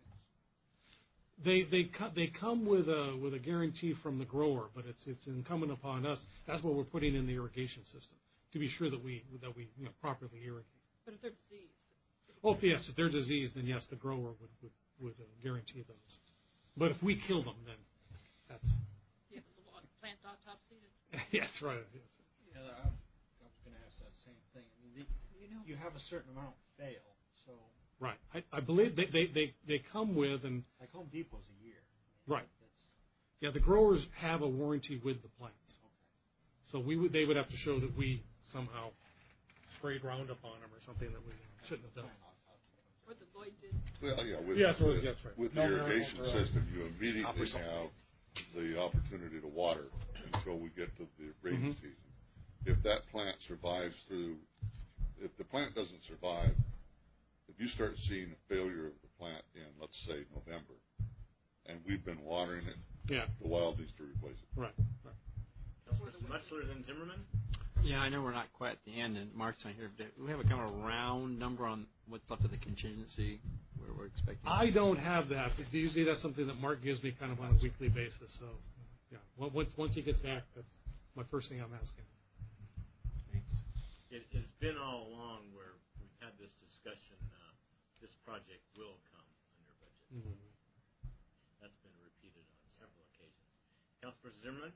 of the plants? They come with a guarantee from the grower, but it's incumbent upon us. That's what we're putting in the irrigation system to be sure that we properly irrigate. But if they're diseased. Oh, yes, if they're diseased, then yes, the grower would guarantee those. But if we kill them, then that's. You have a little plant autopsy. Yes, right. Yes. Yeah, I was going to ask that same thing. I mean, you have a certain amount fail, so. Right. I believe they come with and. Like Home Depot's a year. Right. Yeah, the growers have a warranty with the plants. Okay. So they would have to show that we somehow sprayed Roundup on them or something that we shouldn't have done. What the Lloyd did. Well, yeah, that's right. With the irrigation system, you immediately have the opportunity to water until we get to the rainy season. If that plant survives if the plant doesn't survive, if you start seeing a failure of the plant in, let's say, November, and we've been watering it, the wild needs to replace it. Right. Councilperson Mutzler, then Zimmerman? Yeah, I know we're not quite at the end, and Mark's not here. Do we have a kind of a round number on what's left of the contingency where we're expecting? I don't have that. Usually that's something that Mark gives me kind of on a weekly basis. So, yeah, once he gets back, that's my first thing I'm asking. Thanks. It has been all along where we've had this discussion, this project will come under budget. That's been repeated on several occasions. Councilperson Zimmerman?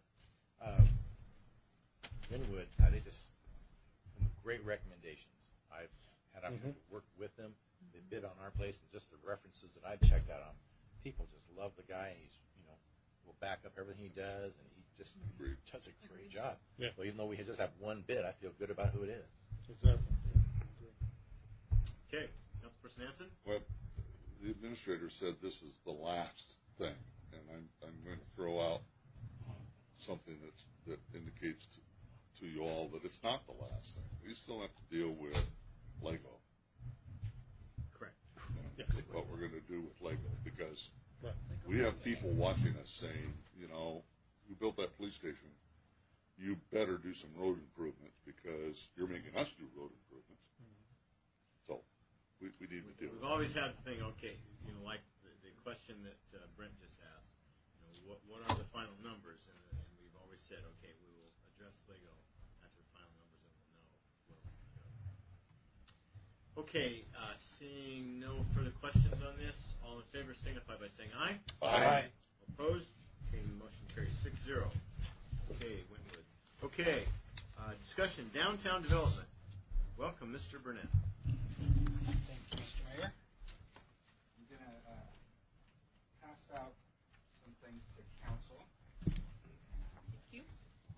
Linwood, I think this great recommendations. I've had opportunity to work with them. They bid on our place, and just the references that I've checked out on, people just love the guy, and he's will back up everything he does, and he just does a great job. Yeah. So even though we just have one bid, I feel good about who it is. Exactly. Okay, Councilperson Hanson? Well, the administrator said this is the last thing, and I'm going to throw out something that indicates to you all that it's not the last thing. We still have to deal with Lego. Correct. Yes. What we're going to do with Lego, because we have people watching us saying, you built that police station, you better do some road improvements because you're making us do road improvements. So we need to do it. We've always had the thing, okay, like the question that Brent just asked, what are the final numbers? And we've always said, okay, we will address Lego after the final numbers, and we'll know where we're going to go. Okay, seeing no further questions on this, all in favor signify by saying aye. Aye. Opposed? Okay, motion carries 6-0. Okay, Wynwood. Okay, discussion, downtown development. Welcome, Mr. Burnett. Thank you, Mr. Mayor. I'm going to pass out some things to council. Thank you.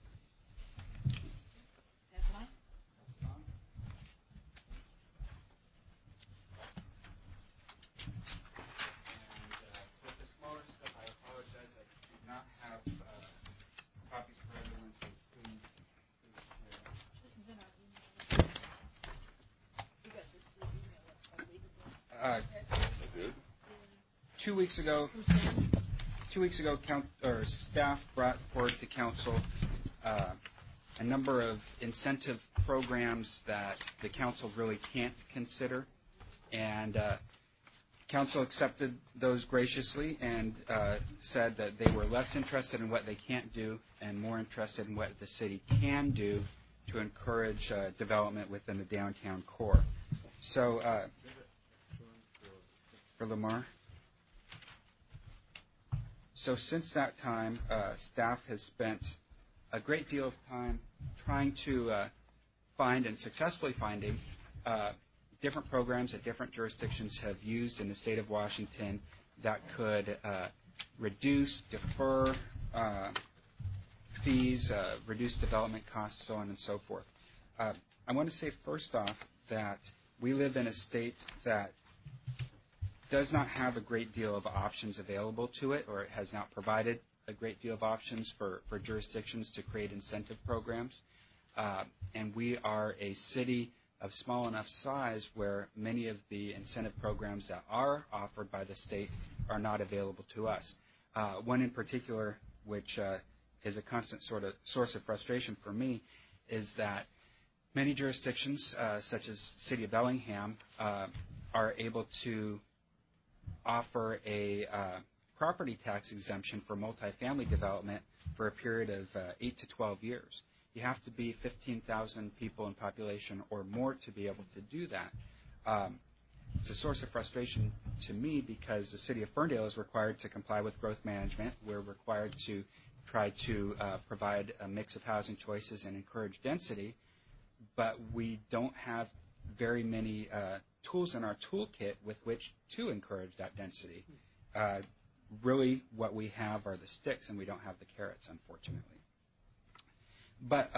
Pass it on. And with the smaller stuff, I apologize. I do not have copies for everyone, so please share. This is in our email. You got this through email, I believe. 2 weeks ago, staff brought forward to council a number of incentive programs that the council really can't consider, and council accepted those graciously and said that they were less interested in what they can't do and more interested in what the city can do to encourage development within the downtown core. So, for Lamar. So since that time, staff has spent a great deal of time trying to find and successfully finding different programs that different jurisdictions have used in the state of Washington that could reduce, defer fees, reduce development costs, so on and so forth. I want to say first off that we live in a state that does not have a great deal of options available to it, or it has not provided a great deal of options for jurisdictions to create incentive programs. And we are a city of small enough size where many of the incentive programs that are offered by the state are not available to us. One in particular, which is a constant sort of source of frustration for me, is that many jurisdictions, such as the city of Bellingham, are able to offer a property tax exemption for multifamily development for a period of 8 to 12 years. You have to be 15,000 people in population or more to be able to do that. It's a source of frustration to me because the city of Ferndale is required to comply with growth management. We're required to try to provide a mix of housing choices and encourage density, but we don't have very many tools in our toolkit with which to encourage that density. Really, what we have are the sticks, and we don't have the carrots, unfortunately. But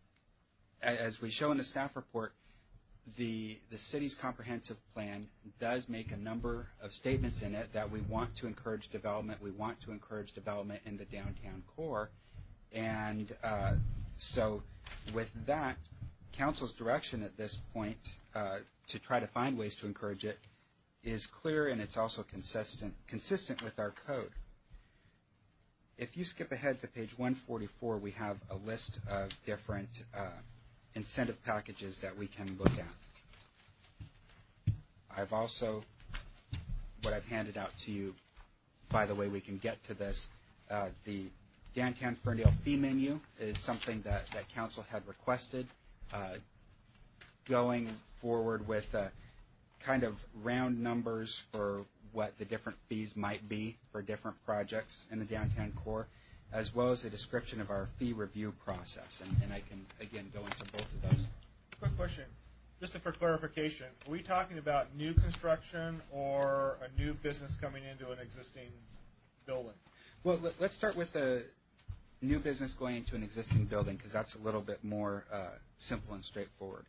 as we show in the staff report, the city's comprehensive plan does make a number of statements in it that we want to encourage development. We want to encourage development in the downtown core. And so with that, council's direction at this point to try to find ways to encourage it is clear, and it's also consistent with our code. If you skip ahead to page 144, we have a list of different incentive packages that we can look at. I've also, what I've handed out to you, by the way, we can get to this, the downtown Ferndale fee menu is something that council had requested. Going forward with kind of round numbers for what the different fees might be for different projects in the downtown core, as well as a description of our fee review process. And I can, again, go into both of those. Quick question, just for clarification. Are we talking about new construction or a new business coming into an existing building? Well, let's start with a new business going into an existing building because that's a little bit more simple and straightforward.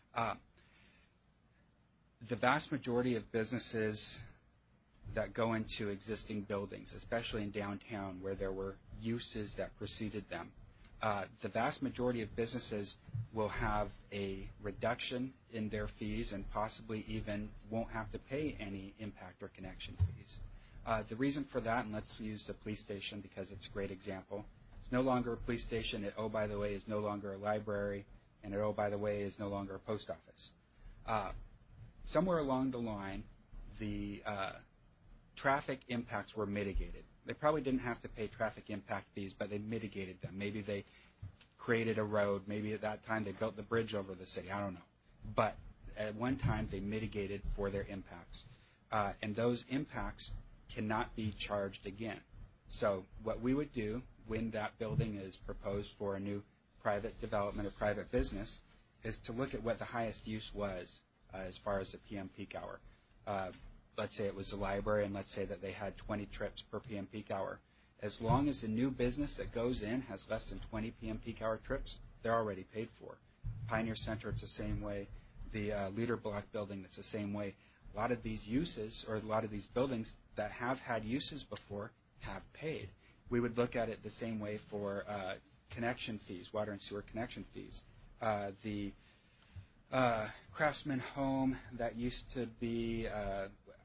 The vast majority of businesses that go into existing buildings, especially in downtown where there were uses that preceded them, the vast majority of businesses will have a reduction in their fees and possibly even won't have to pay any impact or connection fees. The reason for that, and let's use the police station because it's a great example, it's no longer a police station. It, oh, by the way, is no longer a library, and it, oh, by the way, is no longer a post office. Somewhere along the line, the traffic impacts were mitigated. They probably didn't have to pay traffic impact fees, but they mitigated them. Maybe they created a road. Maybe at that time they built the bridge over the city. I don't know. But at one time they mitigated for their impacts. And those impacts cannot be charged again. So what we would do when that building is proposed for a new private development or private business is to look at what the highest use was as far as the PM peak hour. Let's say it was a library, and let's say that they had 20 trips per PM peak hour. As long as the new business that goes in has less than 20 PM peak hour trips, they're already paid for. Pioneer Center, it's the same way. The Leader Block building, it's the same way. A lot of these uses, or a lot of these buildings that have had uses before, have paid. We would look at it the same way for connection fees, water and sewer connection fees. The Craftsman Home that used to be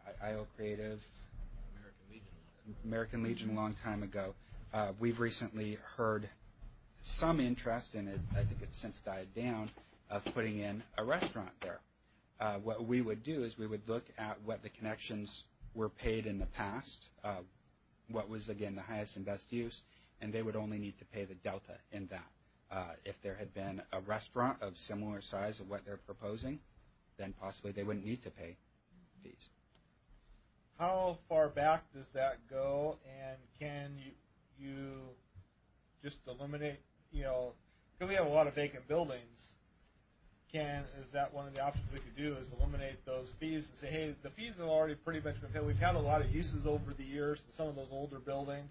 IO Creative, American Legion a long time ago. We've recently heard some interest in it. I think it's since died down, of putting in a restaurant there. What we would do is we would look at what the connections were paid in the past, what was, again, the highest and best use, and they would only need to pay the delta in that. If there had been a restaurant of similar size of what they're proposing, then possibly they wouldn't need to pay fees. How far back does that go, and can you just eliminate, because we have a lot of vacant buildings, is that one of the options we could do, is eliminate those fees and say, hey, the fees have already pretty much been paid. We've had a lot of uses over the years in some of those older buildings.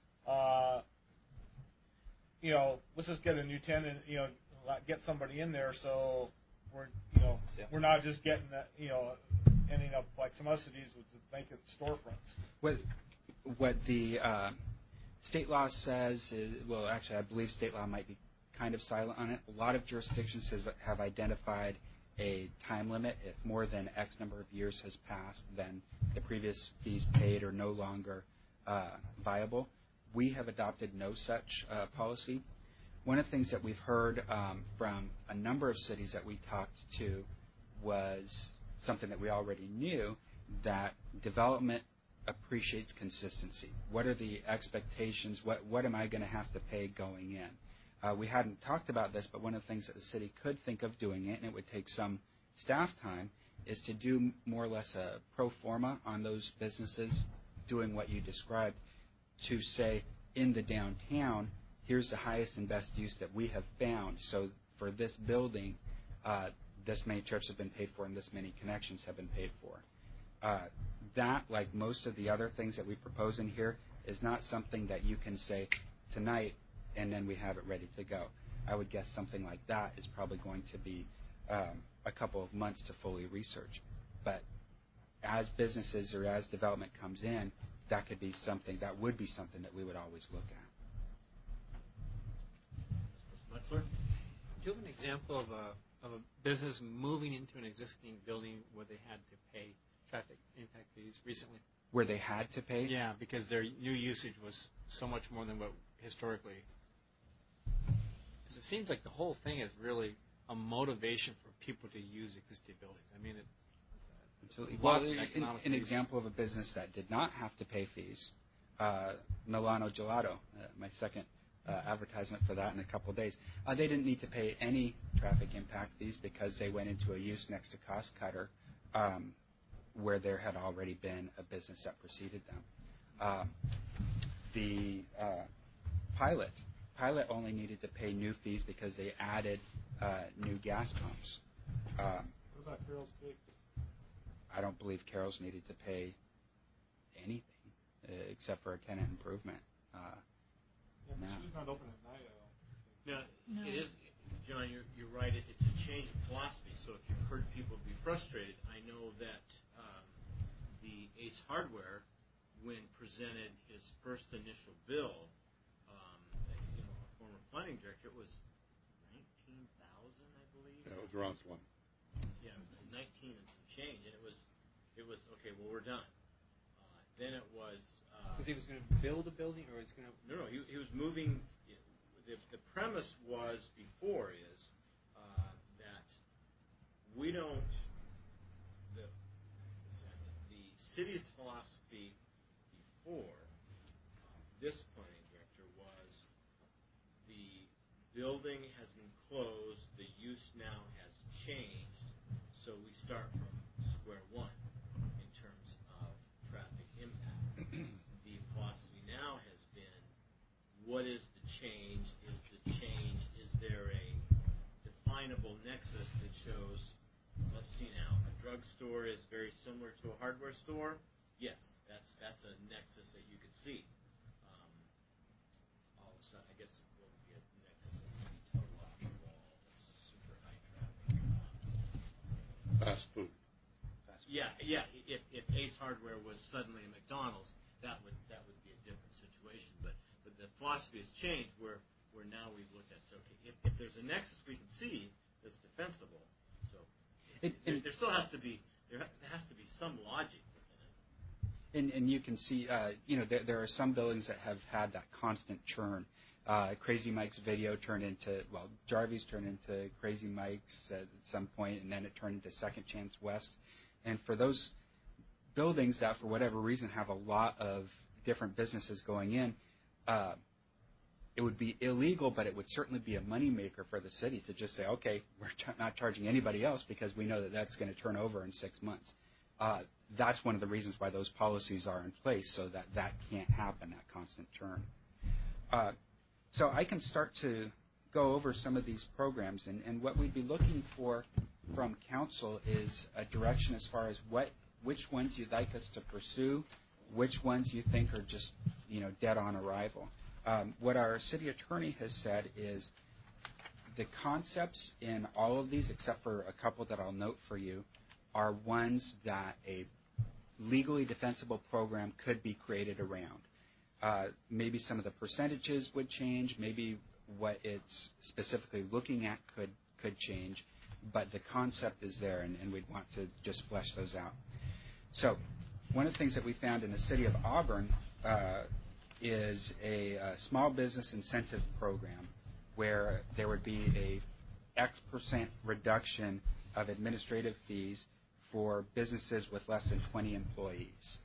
Let's just get a new tenant, get somebody in there so we're not just getting that, ending up like some other cities with vacant storefronts. What the state law says is, well, actually, I believe state law might be kind of silent on it. A lot of jurisdictions have identified a time limit. If more than X number of years has passed, then the previous fees paid are no longer viable. We have adopted no such policy. One of the things that we've heard from a number of cities that we talked to was something that we already knew, that development appreciates consistency. What are the expectations? What am I going to have to pay going in? We hadn't talked about this, but one of the things that the city could think of doing it, and it would take some staff time, is to do more or less a pro forma on those businesses doing what you described, to say, in the downtown, here's the highest and best use that we have found. So for this building, this many trips have been paid for and this many connections have been paid for. That, like most of the other things that we propose in here, is not something that you can say tonight and then we have it ready to go. I would guess something like that is probably going to be a couple of months to fully research. But as businesses or as development comes in, that would be something that we would always look at. Do you have an example of a business moving into an existing building where they had to pay traffic impact fees recently? Where they had to pay? Yeah, because their new usage was so much more than what historically. Because it seems like the whole thing is really a motivation for people to use existing buildings. I mean, absolutely. Well, an example of a business that did not have to pay fees, Milano Gelato, my second advertisement for that in a couple of days. They didn't need to pay any traffic impact fees because they went into a use next to Cost Cutter, where there had already been a business that preceded them. The Pilot only needed to pay new fees because they added new gas pumps. What about Carol's Cakes? I don't believe Carol's needed to pay anything except for a tenant improvement. She's not open at night, I don't think. No, it is, John, you're right. It's a change in philosophy. So if you've heard people be frustrated, I know that the Ace Hardware, when presented his first initial bill, a former planning director, it was $19,000, I believe. Yeah, it was around 20. Yeah, it was 19 and some change, and it was okay. Well, we're done. Then it was because he was going to build a building, or he's going to no, he was moving. The premise was before is that we don't. The city's philosophy before this planning director was the building has been closed, the use now has changed, so we start from square one in terms of traffic impact. The philosophy now has been, what is the change? Is there a definable nexus that shows, let's see now, a drugstore is very similar to a hardware store? Yes, that's a nexus that you could see. All of a sudden, I guess what would be a nexus that would be total alcohol, super high traffic. Fast food. Yeah. If Ace Hardware was suddenly a McDonald's, that would be a different situation. But the philosophy has changed where now we've looked at, so okay, if there's a nexus we can see that's defensible, so there still has to be some logic within it. And you can see, there are some buildings that have had that constant churn. Crazy Mike's Video turned into, Jarvis turned into Crazy Mike's at some point, and then it turned into Second Chance West. And for those buildings that, for whatever reason, have a lot of different businesses going in, it would be illegal, but it would certainly be a moneymaker for the city to just say, okay, we're not charging anybody else because we know that that's going to turn over in 6 months. That's one of the reasons why those policies are in place, so that that can't happen, that constant churn. So I can start to go over some of these programs, and what we'd be looking for from council is a direction as far as which ones you'd like us to pursue, which ones you think are just dead on arrival. What our city attorney has said is the concepts in all of these, except for a couple that I'll note for you, are ones that a legally defensible program could be created around. Maybe some of the percentages would change, maybe what it's specifically looking at could change, but the concept is there, and we'd want to just flesh those out. So one of the things that we found in the city of Auburn is a small business incentive program where there would be a X% reduction of administrative fees for businesses with less than 20 employees.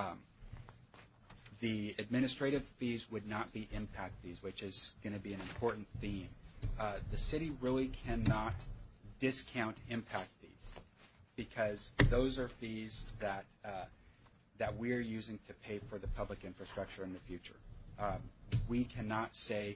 The administrative fees would not be impact fees, which is going to be an important theme. The city really cannot discount impact fees because those are fees that we're using to pay for the public infrastructure in the future. We cannot say,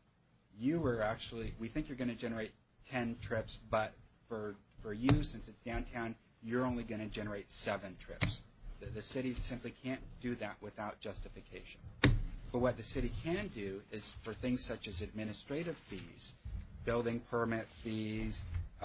we think you're going to generate 10 trips, but for you, since it's downtown, you're only going to generate 7 trips. The city simply can't do that without justification. But what the city can do is for things such as administrative fees, building permit fees,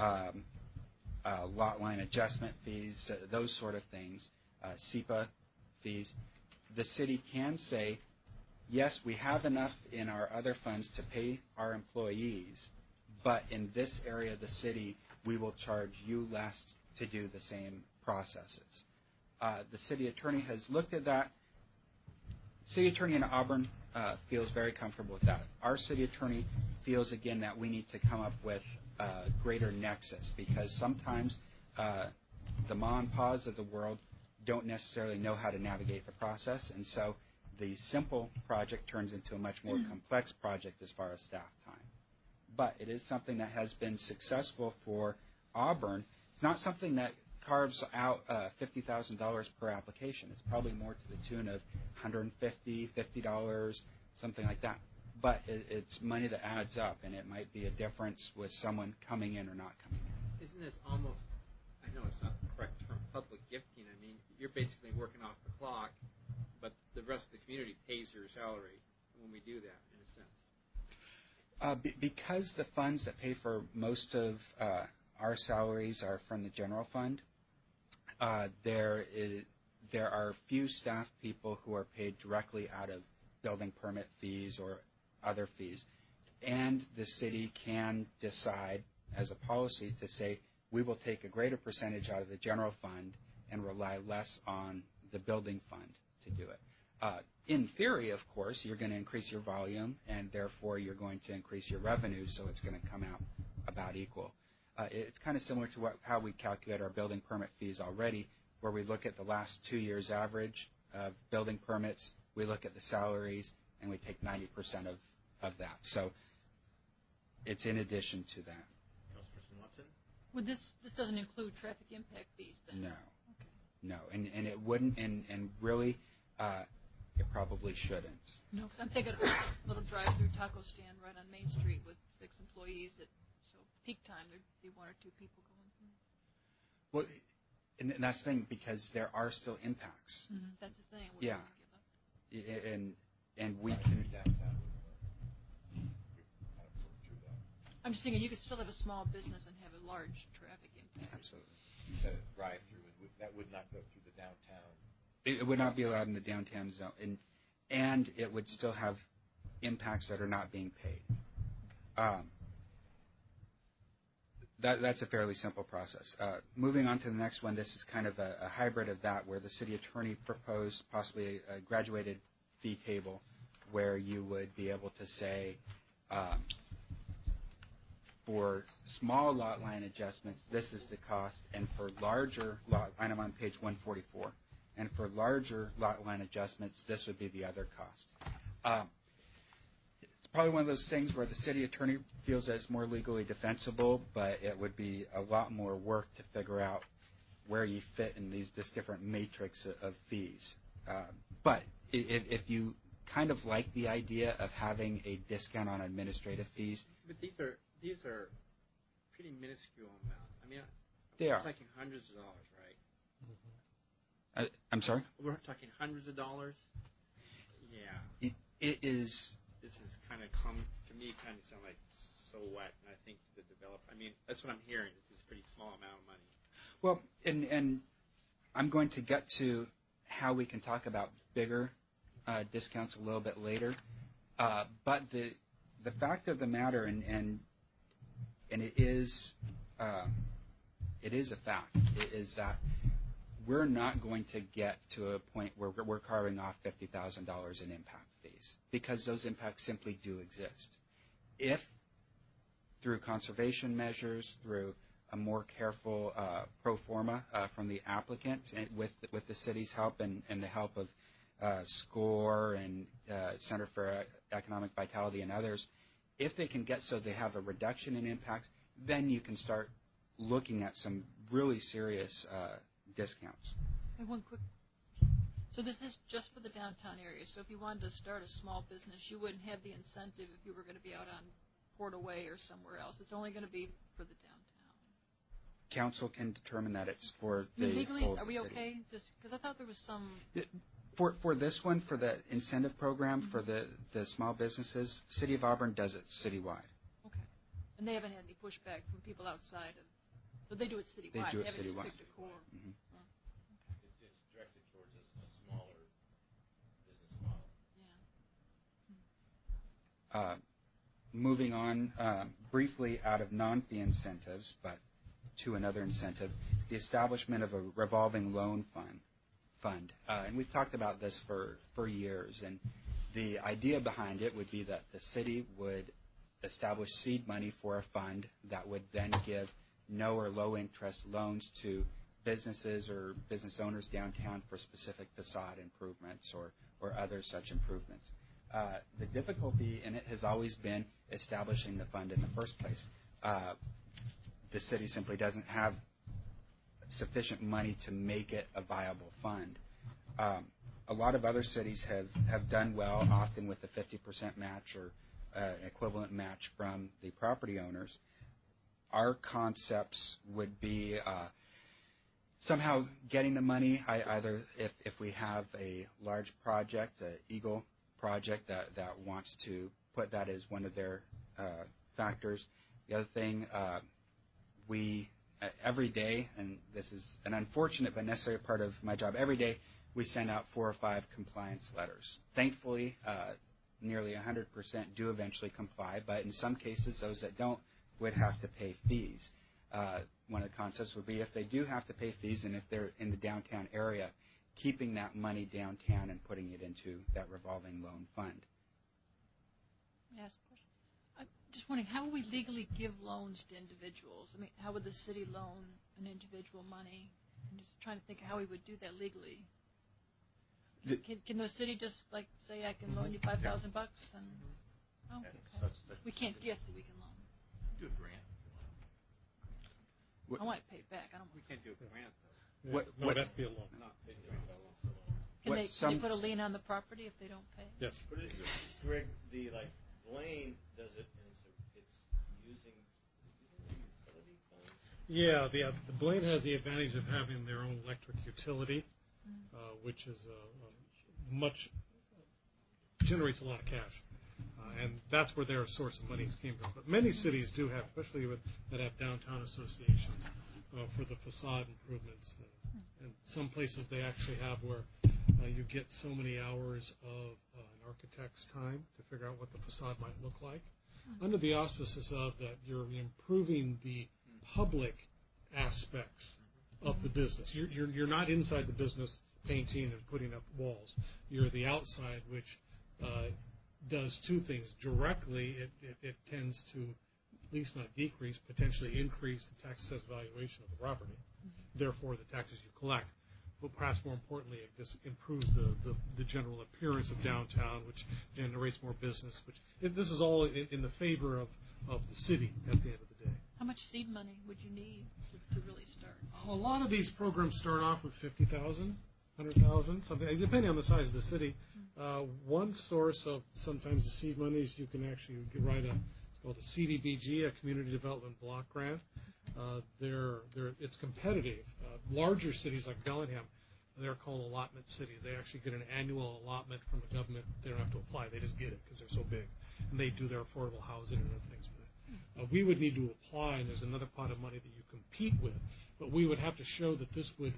lot line adjustment fees, those sort of things, SEPA fees, the city can say, yes, we have enough in our other funds to pay our employees, but in this area of the city, we will charge you less to do the same processes. The city attorney has looked at that. City attorney in Auburn feels very comfortable with that. Our city attorney feels, again, that we need to come up with a greater nexus because sometimes the ma and pa's of the world don't necessarily know how to navigate the process, and so the simple project turns into a much more complex project as far as staff time. But it is something that has been successful for Auburn. It's not something that carves out $50,000 per application. It's probably more to the tune of $150, $50, something like that. But it's money that adds up, and it might be a difference with someone coming in or not coming in. Isn't this almost, I know it's not the correct term, public gifting? I mean, you're basically working off the clock, but the rest of the community pays your salary when we do that, in a sense. Because the funds that pay for most of our salaries are from the general fund, there are few staff people who are paid directly out of building permit fees or other fees. And the city can decide as a policy to say, we will take a greater percentage out of the general fund and rely less on the building fund to do it. In theory, of course, you're going to increase your volume, and therefore you're going to increase your revenue, so it's going to come out about equal. It's kind of similar to how we calculate our building permit fees already, where we look at the last 2 years' average of building permits, we look at the salaries, and we take 90% of that. So it's in addition to that. Councilperson Watson? Well, this doesn't include traffic impact fees, then? No. Okay. No, and it wouldn't, and really, it probably shouldn't. No, because I'm thinking of a little drive-through taco stand right on Main Street with 6 employees. So peak time, there'd be 1 or 2 people going through. Well, and that's the thing, because there are still impacts. Mm-hmm. That's the thing. Yeah. And we can. I'm just thinking you could still have a small business and have a large traffic impact. Absolutely. You said a drive-through, that would not go through the downtown. It would not be allowed in the downtown zone, and it would still have impacts that are not being paid. That's a fairly simple process. Moving on to the next one, this is kind of a hybrid of that, where the city attorney proposed possibly a graduated fee table where you would be able to say, for small lot line adjustments, this is the cost, and for larger lot line, I'm on page 144, and for larger lot line adjustments, this would be the other cost. It's probably one of those things where the city attorney feels that it's more legally defensible, but it would be a lot more work to figure out where you fit in this different matrix of fees. But if you kind of like the idea of having a discount on administrative fees. But these are pretty minuscule amounts. I mean, they we're are talking hundreds of dollars, right? I'm sorry? We're talking hundreds of dollars? Yeah. It is. This is kind of to me kind of sound like so what, and I think the developer, I mean, that's what I'm hearing. This is a pretty small amount of money. Well, and I'm going to get to how we can talk about bigger discounts a little bit later. But the fact of the matter, and it is a fact, is that we're not going to get to a point where we're carving off $50,000 in impact fees, because those impacts simply do exist. If through conservation measures, through a more careful pro forma from the applicant, and with the city's help and the help of SCORE and Center for Economic Vitality and others, if they can get so they have a reduction in impacts, then you can start looking at some really serious discounts. And one quick. So this is just for the downtown area. So if you wanted to start a small business, you wouldn't have the incentive if you were going to be out on Portaway or somewhere else. It's only going to be for the downtown. Council can determine that it's for the legally, whole are we city. Okay? Just because I thought there was some. For this one, for the incentive program for the small businesses, City of Auburn does it citywide. Okay. And they haven't had any pushback from people outside of. But they do it citywide. They do it haven't citywide. Just picked a core. Mm-hmm. It's directed towards a smaller business model. Yeah. Moving on briefly out of non-fee incentives, but to another incentive, the establishment of a revolving loan fund. And we've talked about this for years. And the idea behind it would be that the city would establish seed money for a fund that would then give no or low interest loans to businesses or business owners downtown for specific facade improvements or other such improvements. The difficulty in it has always been establishing the fund in the first place. The city simply doesn't have sufficient money to make it a viable fund. A lot of other cities have done well, often with a 50% match or an equivalent match from the property owners. Our concepts would be somehow getting the money, either if we have a large project, an Eagle project that wants to put that as one of their factors. The other thing, we every day, and this is an unfortunate but necessary part of my job, every day we send out 4 or 5 compliance letters. Thankfully, nearly 100% do eventually comply, but in some cases, those that don't would have to pay fees. One of the concepts would be if they do have to pay fees and if they're in the downtown area, keeping that money downtown and putting it into that revolving loan fund. Yes. I'm just wondering, how will we legally give loans to individuals? I mean, how would the city loan an individual money? I'm just trying to think of how we would do that legally. Can the city just say I can loan you $5,000 and we can't gift, but we can loan. Do a grant. I want to pay it back. We can't do a grant though. No, that'd be a loan. Can they put a lien on the property if they don't pay? Yes. Greg, Blaine does it, and it's using utility funds. Yeah, the Blaine has the advantage of having their own electric utility, which is generates a lot of cash, and that's where their source of monies came from. But many cities do have, especially that have downtown associations, for the facade improvements. And some places they actually have where you get so many hours of an architect's time to figure out what the facade might look like, under the auspices of that you're improving the public aspects of the business. You're not inside the business painting and putting up walls. You're the outside, which does two things. Directly, it tends to at least not decrease, potentially increase the tax assessed valuation of the property, therefore the taxes you collect. But perhaps more importantly, it just improves the general appearance of downtown, which generates more business. This is all in the favor of the city at the end of the day. How much seed money would you need to really start? A lot of these programs start off with $50,000, $100,000, something, depending on the size of the city. One source of sometimes the seed money is you can actually write it's called a CDBG, a Community Development Block Grant. It's competitive. Larger cities like Bellingham, they're called allotment cities. They actually get an annual allotment from the government. They don't have to apply. They just get it because they're so big. And they do their affordable housing and other things with it. We would need to apply, and there's another pot of money that you compete with. But we would have to show that this would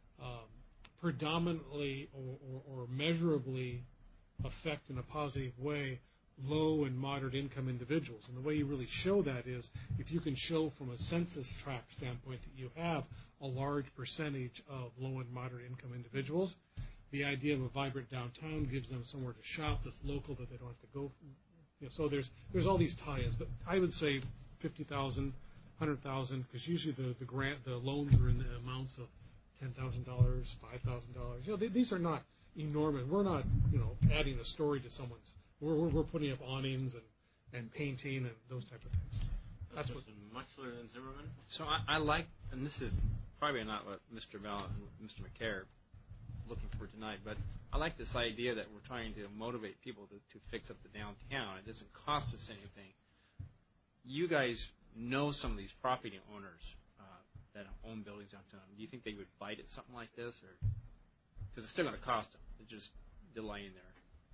predominantly or measurably affect in a positive way low and moderate income individuals. And the way you really show that is if you can show from a census tract standpoint that you have a large percentage of low and moderate income individuals, the idea of a vibrant downtown gives them somewhere to shop that's local that they don't have to go. So there's all these tie-ins. But I would say $50,000, $100,000, because usually the loans are in the amounts of $10,000, $5,000. These are not enormous. We're not adding a story to someone's. We're putting up awnings and painting and those type of things. That's what Muchler and Zimmerman. So I like, and this is probably not what Mr. Bell and Mr. McCare are looking for tonight, but I like this idea that we're trying to motivate people to fix up the downtown. It doesn't cost us anything. You guys know some of these property owners that own buildings downtown. Do you think they would bite at something like this, or because it's still going to cost them? They're just delaying there.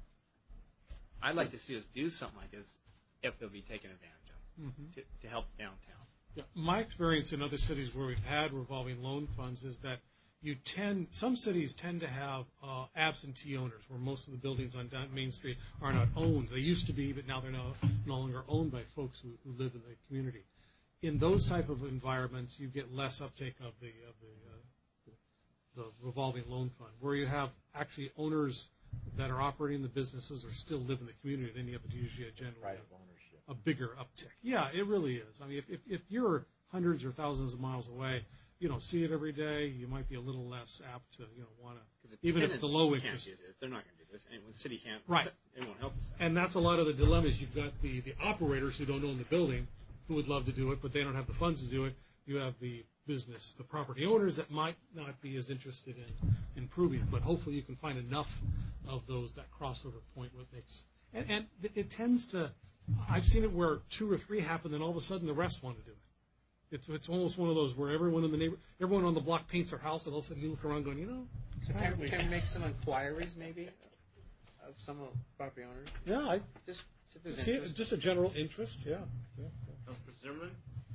I'd like to see us do something like this if they'll be taken advantage of to help downtown. Yeah, my experience in other cities where we've had revolving loan funds is that some cities tend to have absentee owners, where most of the buildings on Main Street are not owned. They used to be, but now they're no longer owned by folks who live in the community. In those type of environments, you get less uptake of the revolving loan fund, where you have actually owners that are operating the businesses or still live in the community. Then you have usually a bigger uptick. Yeah, it really is. I mean, if you're hundreds or thousands of miles away, you don't see it every day, you might be a little less apt to want to, even if it's a low interest. They're not going to do this. And the city can't. Right. It won't help us. And that's a lot of the dilemmas. You've got the operators who don't own the building who would love to do it, but they don't have the funds to do it. You have the business, the property owners that might not be as interested in improving, but hopefully you can find enough of those, that crossover point what makes, and it tends to, I've seen it where 2 or 3 happen, then all of a sudden the rest want to do it. It's almost one of those where everyone on the block paints their house, and all of a sudden you look around going, So can we make some inquiries maybe of some of the property owners? Yeah, just a general interest, yeah. Councilor Zimmerman?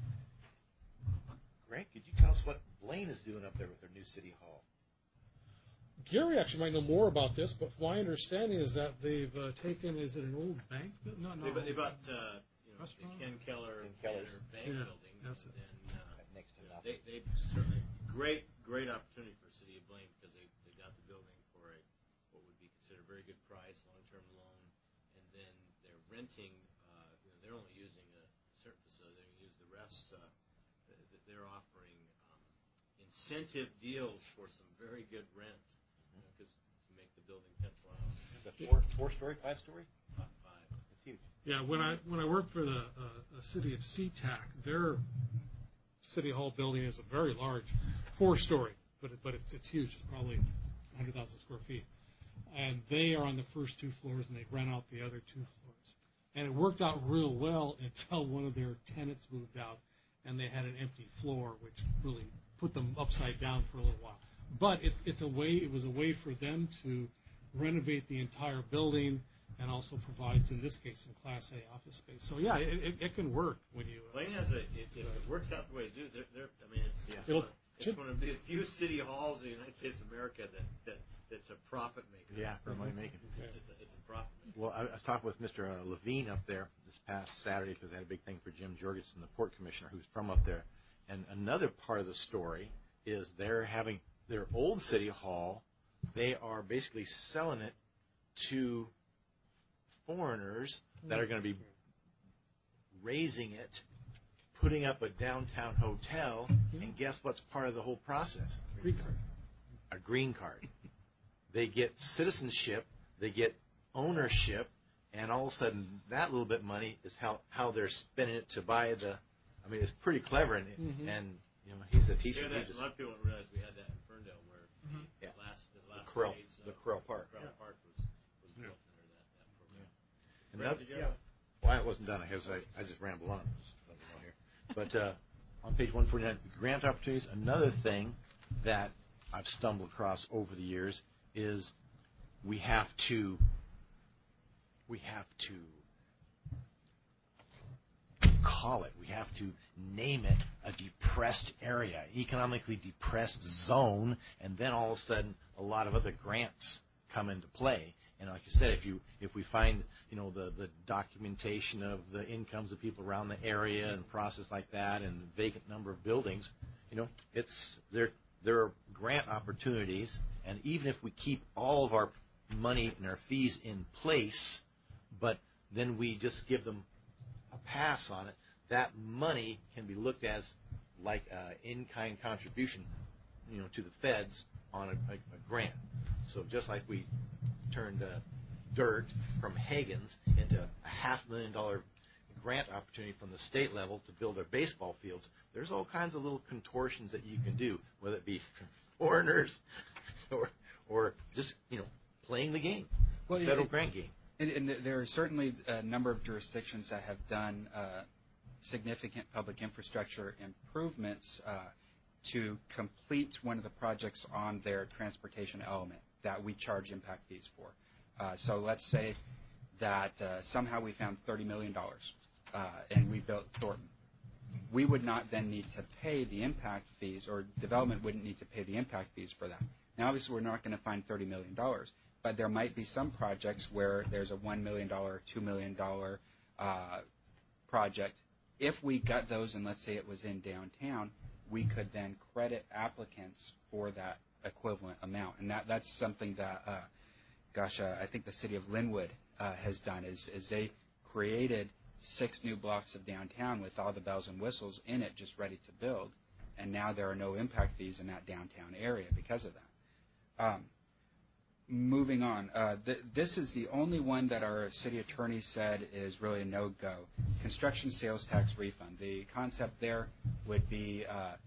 Greg, could you tell us what Blaine is doing up there with their new city hall? Gary actually might know more about this, but my understanding is that they've taken, is it an old bank? No. They bought the Ken Keller bank building. That's it. And next to nothing. They certainly great opportunity for the city of Blaine because they got the building for what would be considered a very good price, long-term loan, and then they're renting. They're only using a certain facility. They're going to use the rest. They're offering incentive deals for some very good rent because to make the building pencil out. Is that 4-story, 5-story? 5. That's huge. Yeah, when I worked for the city of SeaTac, their city hall building is a very large 4-story, but it's huge. It's probably 100,000 square feet, and they are on the first 2 floors, and they rent out the other 2 floors. And it worked out real well until one of their tenants moved out, and they had an empty floor, which really put them upside down for a little while. But it was a way for them to renovate the entire building and also provides, in this case, some Class A office space. So, yeah, it can work when you... Blaine has if it works out the way to do it, it's one of the few city halls in the United States of America that's a profit maker. Yeah, for money making. It's a profit maker. Well, I was talking with Mr. Levine up there this past Saturday because they had a big thing for Jim Jorgensen, the port commissioner, who's from up there. And another part of the story is they're having their old city hall. They are basically selling it to foreigners that are going to be raising it, putting up a downtown hotel, and guess what's part of the whole process? Green card. A green card. They get citizenship, they get ownership, and all of a sudden that little bit of money is how they're spending it to buy the. I mean, it's pretty clever, and he's a teacher. A lot of people don't realize we had that in Ferndale, where the last phase the Corral Park. Corral Park was built under that program. Well, it wasn't done. I just ramble on. But on page 149, grant opportunities. Another thing that I've stumbled across over the years is we have to call it. We have to name it a depressed area, economically depressed zone, and then all of a sudden a lot of other grants come into play. And like you said, if we find the documentation of the incomes of people around the area and process like that, and vacant number of buildings, there are grant opportunities. And even if we keep all of our money and our fees in place, but then we just give them a pass on it, that money can be looked as like an in-kind contribution, to the feds on a grant. So just like we turned dirt from Hagen's into a $500,000 grant opportunity from the state level to build their baseball fields, there's all kinds of little contortions that you can do, whether it be from foreigners or just playing the game, federal grant game. And there are certainly a number of jurisdictions that have done significant public infrastructure improvements to complete one of the projects on their transportation element that we charge impact fees for. So let's say that somehow we found $30 million and we built Thornton. We would not then need to pay the impact fees, or development wouldn't need to pay the impact fees for that. Now, obviously, we're not going to find $30 million, but there might be some projects where there's a $1 million, $2 million project. If we got those, and let's say it was in downtown, we could then credit applicants for that equivalent amount. And that's something that, I think the city of Linwood has done, is they created 6 new blocks of downtown with all the bells and whistles in it, just ready to build. And now there are no impact fees in that downtown area because of that. Moving on, this is the only one that our city attorney said is really a no-go. Construction sales tax refund. The concept there would be...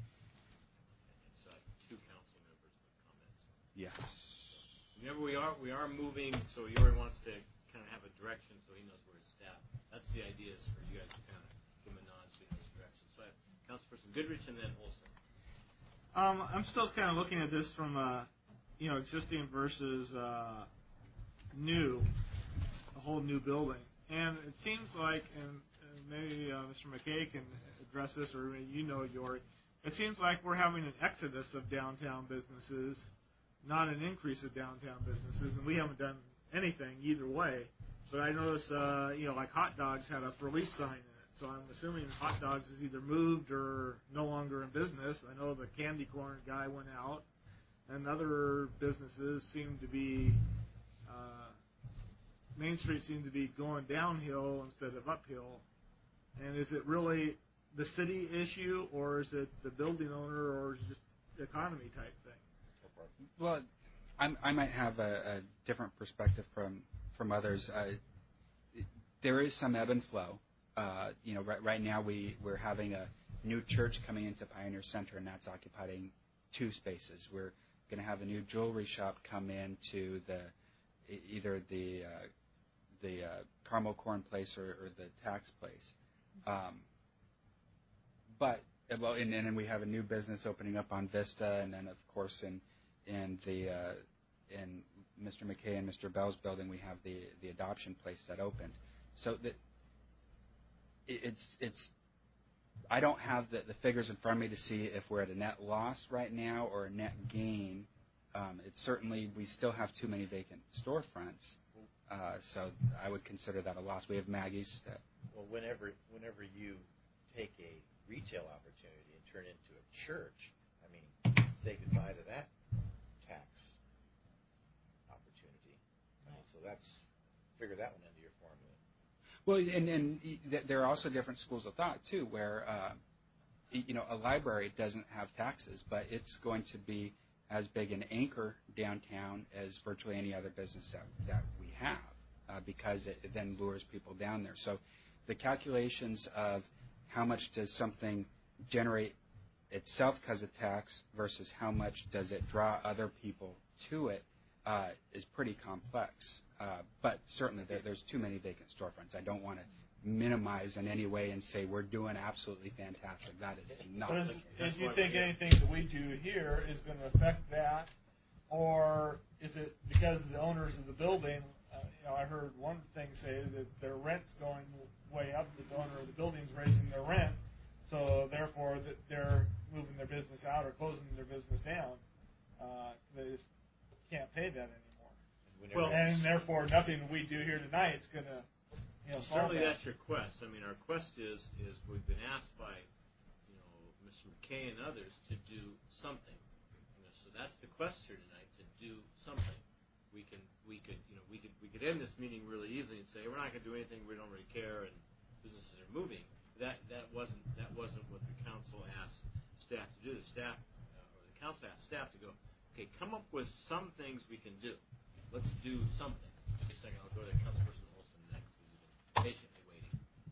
Two council members with comments. Yes. Remember, we are moving, so Yori wants to kind of have a direction so he knows where his staff. That's the idea, is for you guys to kind of give him a nod so he knows direction. So I have Councilperson Goodrich and then Olson. I'm still kind of looking at this from existing versus new, a whole new building. And it seems like, and maybe Mr. McKay can address this, or maybe Yori, it seems like we're having an exodus of downtown businesses, not an increase of downtown businesses, and we haven't done anything either way. But I noticed, like Hot Dogs had a for lease sign in it, so I'm assuming Hot Dogs is either moved or no longer in business. I know the candy corn guy went out, and other businesses seem to be, Main Street seemed to be going downhill instead of uphill. And is it really the city issue, or is it the building owner, or is it just the economy type thing? Well, I might have a different perspective from others. There is some ebb and flow. Right now we're having a new church coming into Pioneer Center, and that's occupying 2 spaces. We're going to have a new jewelry shop come into either the Carmel Corn Place or the Tax Place. And then we have a new business opening up on Vista, and then of course in Mr. McKay and Mr. Bell's building we have the adoption place that opened. So that it's I don't have the figures in front of me to see if we're at a net loss right now or a net gain. It's certainly, we still have too many vacant storefronts, so I would consider that a loss. We have Maggie's. Well, whenever you take a retail opportunity and turn into a church, I mean, say goodbye to that tax opportunity. I mean, so figure that one into your formula. Well, and there are also different schools of thought too, where a library doesn't have taxes, but it's going to be as big an anchor downtown as virtually any other business that we have, because it then lures people down there. So the calculations of how much does something generate itself because of tax versus how much does it draw other people to it is pretty complex. But certainly there's too many vacant storefronts. I don't want to minimize in any way and say we're doing absolutely fantastic. That is not. But do you think anything that we do here is going to affect that, or is it because the owners of the building? I heard one thing say that their rent's going way up. The owner of the building's raising their rent, so therefore that they're moving their business out or closing their business down. They just can't pay that anymore. Well, and therefore nothing we do here tonight is going to. Certainly that's your quest. I mean, our quest is we've been asked by, Mr. McKay and others to do something. So that's the quest here tonight, to do something. We could end this meeting really easily and say we're not going to do anything. We don't really care, and businesses are moving. That wasn't what the council asked staff to do. The council asked staff to go, okay, come up with some things we can do. Let's do something. Just a second, I'll go to Councilperson Olson next. Patiently waiting.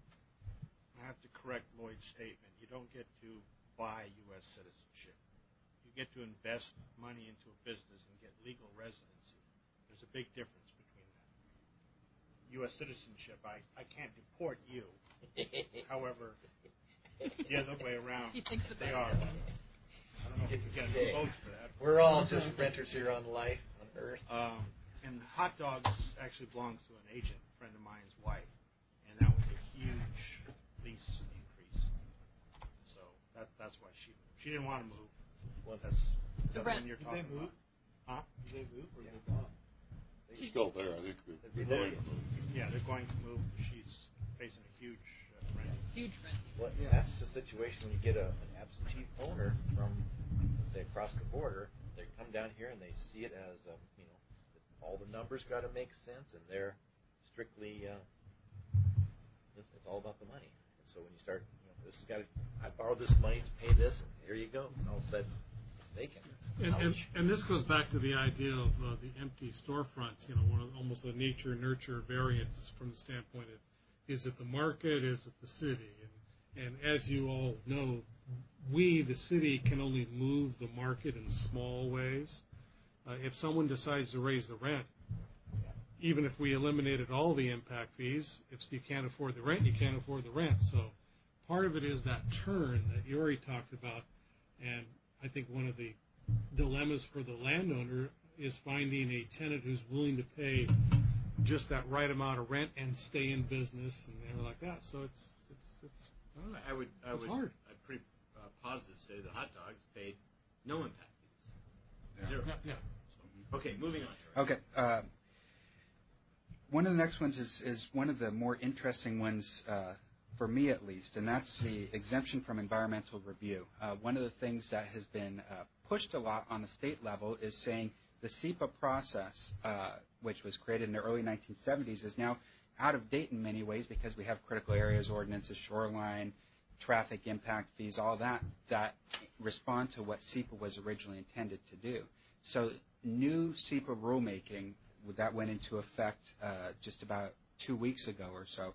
I have to correct Lloyd's statement. You don't get to buy U.S. citizenship. You get to invest money into a business and get legal residency. There's a big difference between that. U.S. citizenship, I can't deport you. However, the other way around, they are. I don't know if we get enough votes for that. We're all just renters here on life, on Earth. And hot dogs actually belongs to an agent, a friend of mine's wife. And that was a huge lease increase. So that's why she didn't want to move. Well, that's the one you're talking about. Huh? Did they move or they bought? They're still there. I think they're going to move. Yeah, they're going to move. She's facing a huge rent. Huge rent. Well, that's the situation when you get an absentee owner from, let's say, across the border. They come down here and they see it as, all the numbers got to make sense, and they're strictly. It's all about the money. And so when you start, I borrowed this money to pay this, and here you go. And all of a sudden, it's vacant. And this goes back to the idea of the empty storefronts. Almost a nature-nurture variance from the standpoint of, is it the market, is it the city? And as you all know, we, the city, can only move the market in small ways. If someone decides to raise the rent, even if we eliminated all the impact fees, if you can't afford the rent, you can't afford the rent. So part of it is that turn that Yuri talked about, and I think one of the dilemmas for the landowner is finding a tenant who's willing to pay just that right amount of rent and stay in business and everything like that. So it's I don't know. I would hard. I'd pretty positive say the hot dogs paid no impact fees. Yeah. Zero. Yeah. So, okay, moving on. Okay. One of the next ones is one of the more interesting ones for me at least, and that's the exemption from environmental review. One of the things that has been pushed a lot on the state level is saying the SEPA process, which was created in the early 1970s, is now out of date in many ways because we have critical areas ordinances, shoreline, traffic impact fees, all that respond to what SEPA was originally intended to do. So new SEPA rulemaking that went into effect just about 2 weeks ago or so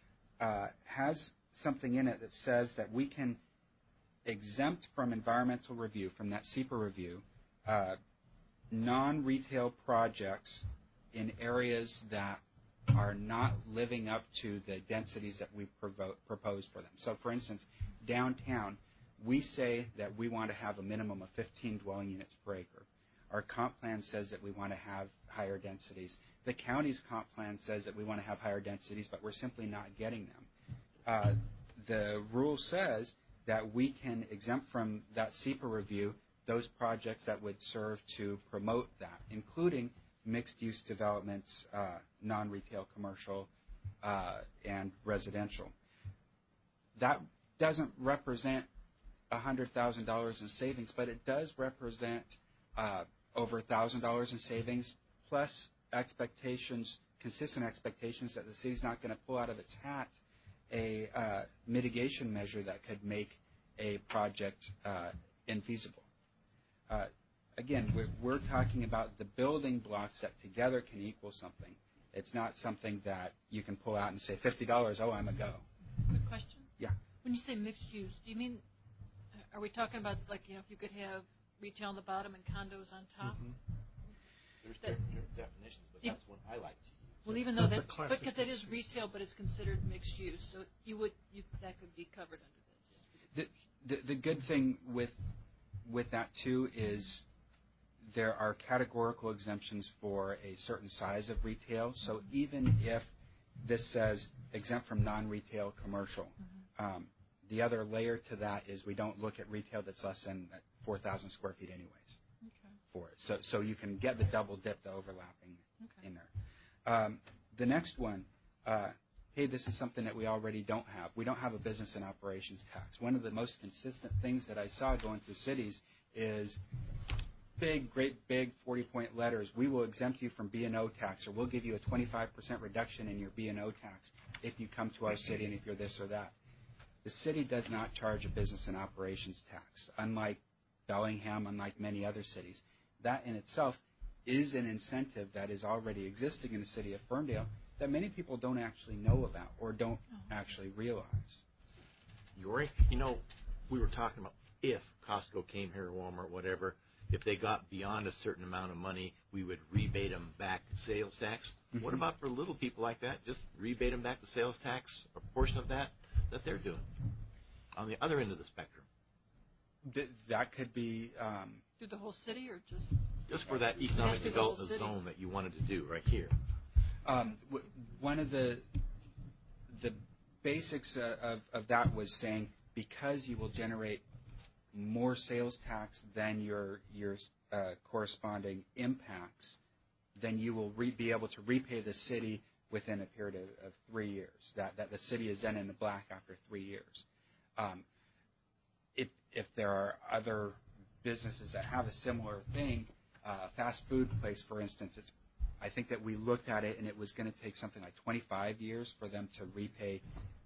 has something in it that says that we can exempt from environmental review, from that SEPA review, non-retail projects in areas that are not living up to the densities that we propose for them. So, for instance, downtown, we say that we want to have a minimum of 15 dwelling units per acre. Our comp plan says that we want to have higher densities. The county's comp plan says that we want to have higher densities, but we're simply not getting them. The rule says that we can exempt from that SEPA review those projects that would serve to promote that, including mixed-use developments, non-retail commercial, and residential. That doesn't represent $100,000 in savings, but it does represent over $1,000 in savings, plus consistent expectations that the city's not going to pull out of its hat a mitigation measure that could make a project infeasible. Again, we're talking about the building blocks that together can equal something. It's not something that you can pull out and say $50. Oh, I'm a go. Quick question. Yeah. When you say mixed use, do you mean? Are we talking about if you could have retail on the bottom and condos on top? Mm-hmm. There's different definitions, but that's what I like to use. Well, even though that's because it is retail, but it's considered mixed use, so that could be covered under this. The good thing with that too is there are categorical exemptions for a certain size of retail. So even if this says exempt from non-retail commercial, the other layer to that is we don't look at retail that's less than 4,000 square feet anyways for it. So you can get the double dip, the overlapping in there. The next one, hey, this is something that we already don't have. We don't have a business and operations tax. One of the most consistent things that I saw going through cities is great big 40-point letters. We will exempt you from B&O tax, or we'll give you a 25% reduction in your B&O tax if you come to our city and if you're this or that. The city does not charge a business and operations tax, unlike Bellingham, unlike many other cities. That in itself is an incentive that is already existing in the city of Ferndale that many people don't actually know about or don't actually realize. Yori, we were talking about if Costco came here, Walmart, whatever, if they got beyond a certain amount of money, we would rebate them back sales tax. Mm-hmm. What about for little people like that? Just rebate them back the sales tax, a portion of that they're doing on the other end of the spectrum. That could be through the whole city, or just for that economic development zone that you wanted to do right here. One of the basics of that was saying because you will generate more sales tax than your corresponding impacts, then you will be able to repay the city within a period of 3 years. That the city is then in the black after 3 years. If there are other businesses that have a similar thing, fast food place, for instance, I think that we looked at it and it was going to take something like 25 years for them to repay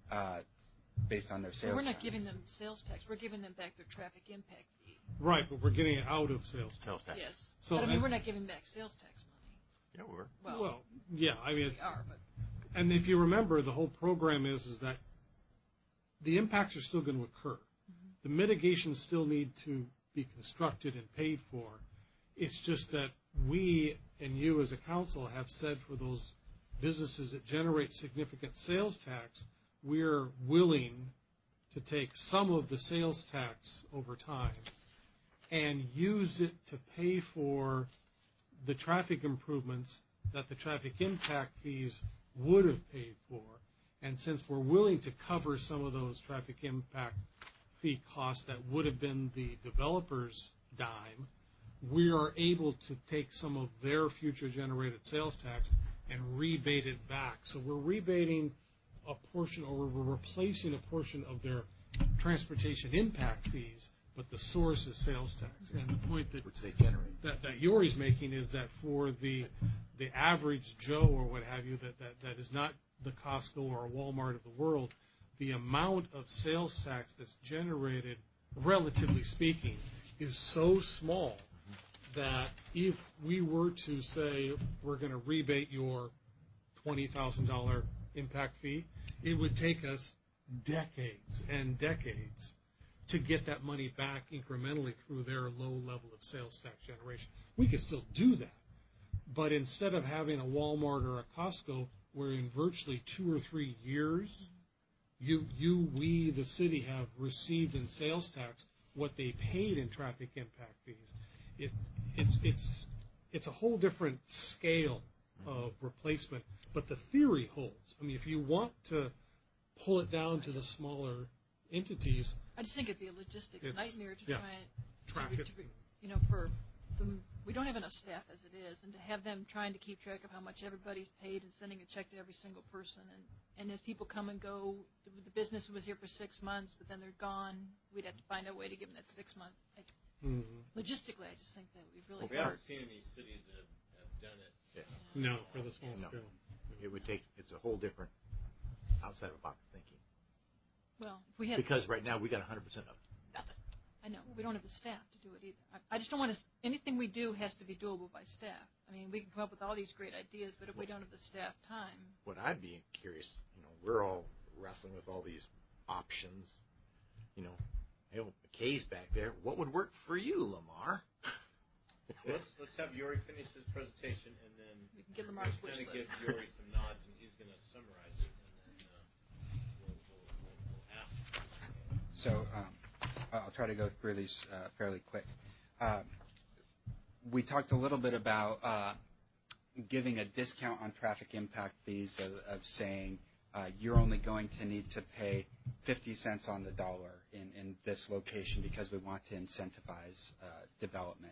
based on their sales tax. We're not giving them sales tax. We're giving them back their traffic impact fee. Right, but we're getting it out of sales tax. Yes. So, but, we're not giving back sales tax money. Yeah, we're. Well, yeah, we are. But. And if you remember, the whole program is that the impacts are still going to occur. Mm-hmm. The mitigations still need to be constructed and paid for. It's just that we and you as a council have said for those businesses that generate significant sales tax, we're willing to take some of the sales tax over time and use it to pay for the traffic improvements that the traffic impact fees would have paid for. And since we're willing to cover some of those traffic impact fee costs that would have been the developer's dime, we are able to take some of their future generated sales tax and rebate it back. So we're rebating a portion, or we're replacing a portion of their transportation impact fees, but the source is sales tax. And the point that which they generate that Yori's making is that for the average Joe or what have you that is not the Costco or Walmart of the world, the amount of sales tax that's generated, relatively speaking, is so small that if we were to say we're going to rebate your $20,000 impact fee, it would take us decades and decades to get that money back incrementally through their low level of sales tax generation. We could still do that, but instead of having a Walmart or a Costco where in virtually 2 or 3 years we, the city, have received in sales tax what they paid in traffic impact fees, it's a whole different scale of replacement, but the theory holds. I mean, if you want to pull it down to the smaller entities, I just think it'd be a logistics nightmare to try and track it. for we don't have enough staff as it is, and to have them trying to keep track of how much everybody's paid and sending a check to every single person, and as people come and go, the business was here for 6 months, but then they're gone. We'd have to find a way to give them that 6 month. Logistically, I just think that we've really. We haven't seen any cities that have done it. No, for the small scale. It would take. It's a whole different outside of the box thinking. Well, if we had. Because right now we got 100% of nothing. I know. We don't have the staff to do it either. I just don't want to. Anything we do has to be doable by staff. I mean, we can come up with all these great ideas, but if we don't have the staff time. What I'd be curious, we're all wrestling with all these options. McKay's back there. What would work for you, Lamar? Let's have Yori finish his presentation, and then we can get Lamar's wish list. Give Yori some nods, and he's going to summarize it, and then we'll ask. So I'll try to go through these fairly quick. We talked a little bit about giving a discount on traffic impact fees of saying you're only going to need to pay 50 cents on the dollar in this location because we want to incentivize development.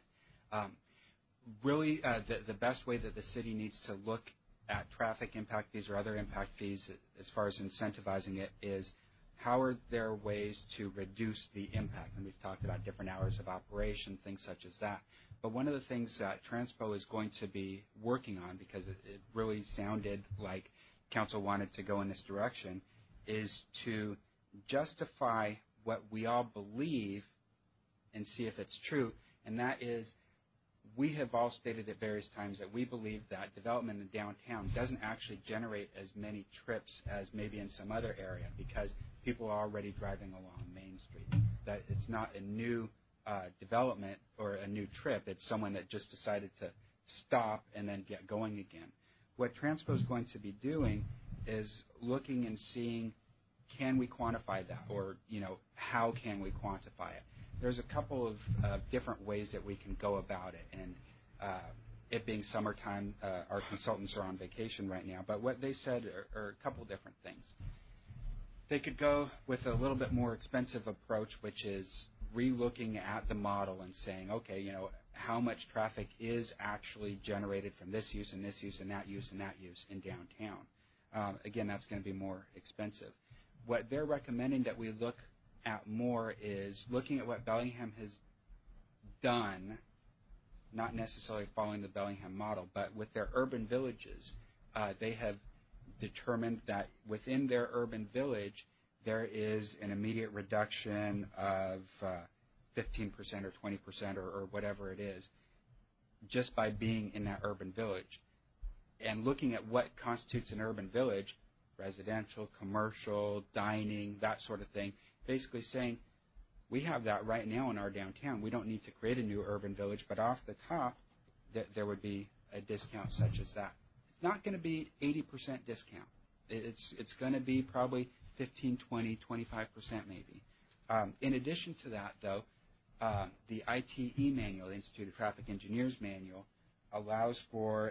Really, the best way that the city needs to look at traffic impact fees or other impact fees as far as incentivizing it is how are there ways to reduce the impact? And we've talked about different hours of operation, things such as that. But one of the things that Transpo is going to be working on, because it really sounded like Council wanted to go in this direction, is to justify what we all believe and see if it's true, and that is we have all stated at various times that we believe that development in downtown doesn't actually generate as many trips as maybe in some other area because people are already driving along Main Street. That it's not a new development or a new trip. It's someone that just decided to stop and then get going again. What Transpo is going to be doing is looking and seeing can we quantify that or, how can we quantify it? There's a couple of different ways that we can go about it. And it being summertime, our consultants are on vacation right now. But what they said are a couple different things. They could go with a little bit more expensive approach, which is re-looking at the model and saying, okay, how much traffic is actually generated from this use and this use and that use and that use in downtown. Again, that's going to be more expensive. What they're recommending that we look at more is looking at what Bellingham has done, not necessarily following the Bellingham model, but with their urban villages, they have determined that within their urban village, there is an immediate reduction of 15% or 20% or whatever it is, just by being in that urban village. And looking at what constitutes an urban village, residential, commercial, dining, that sort of thing, basically saying, we have that right now in our downtown. We don't need to create a new urban village, but off the top, there would be a discount such as that. It's not going to be 80% discount. It's going to be probably 15, 20, 25% maybe. In addition to that, though, the ITE manual, the Institute of Traffic Engineers manual, allows for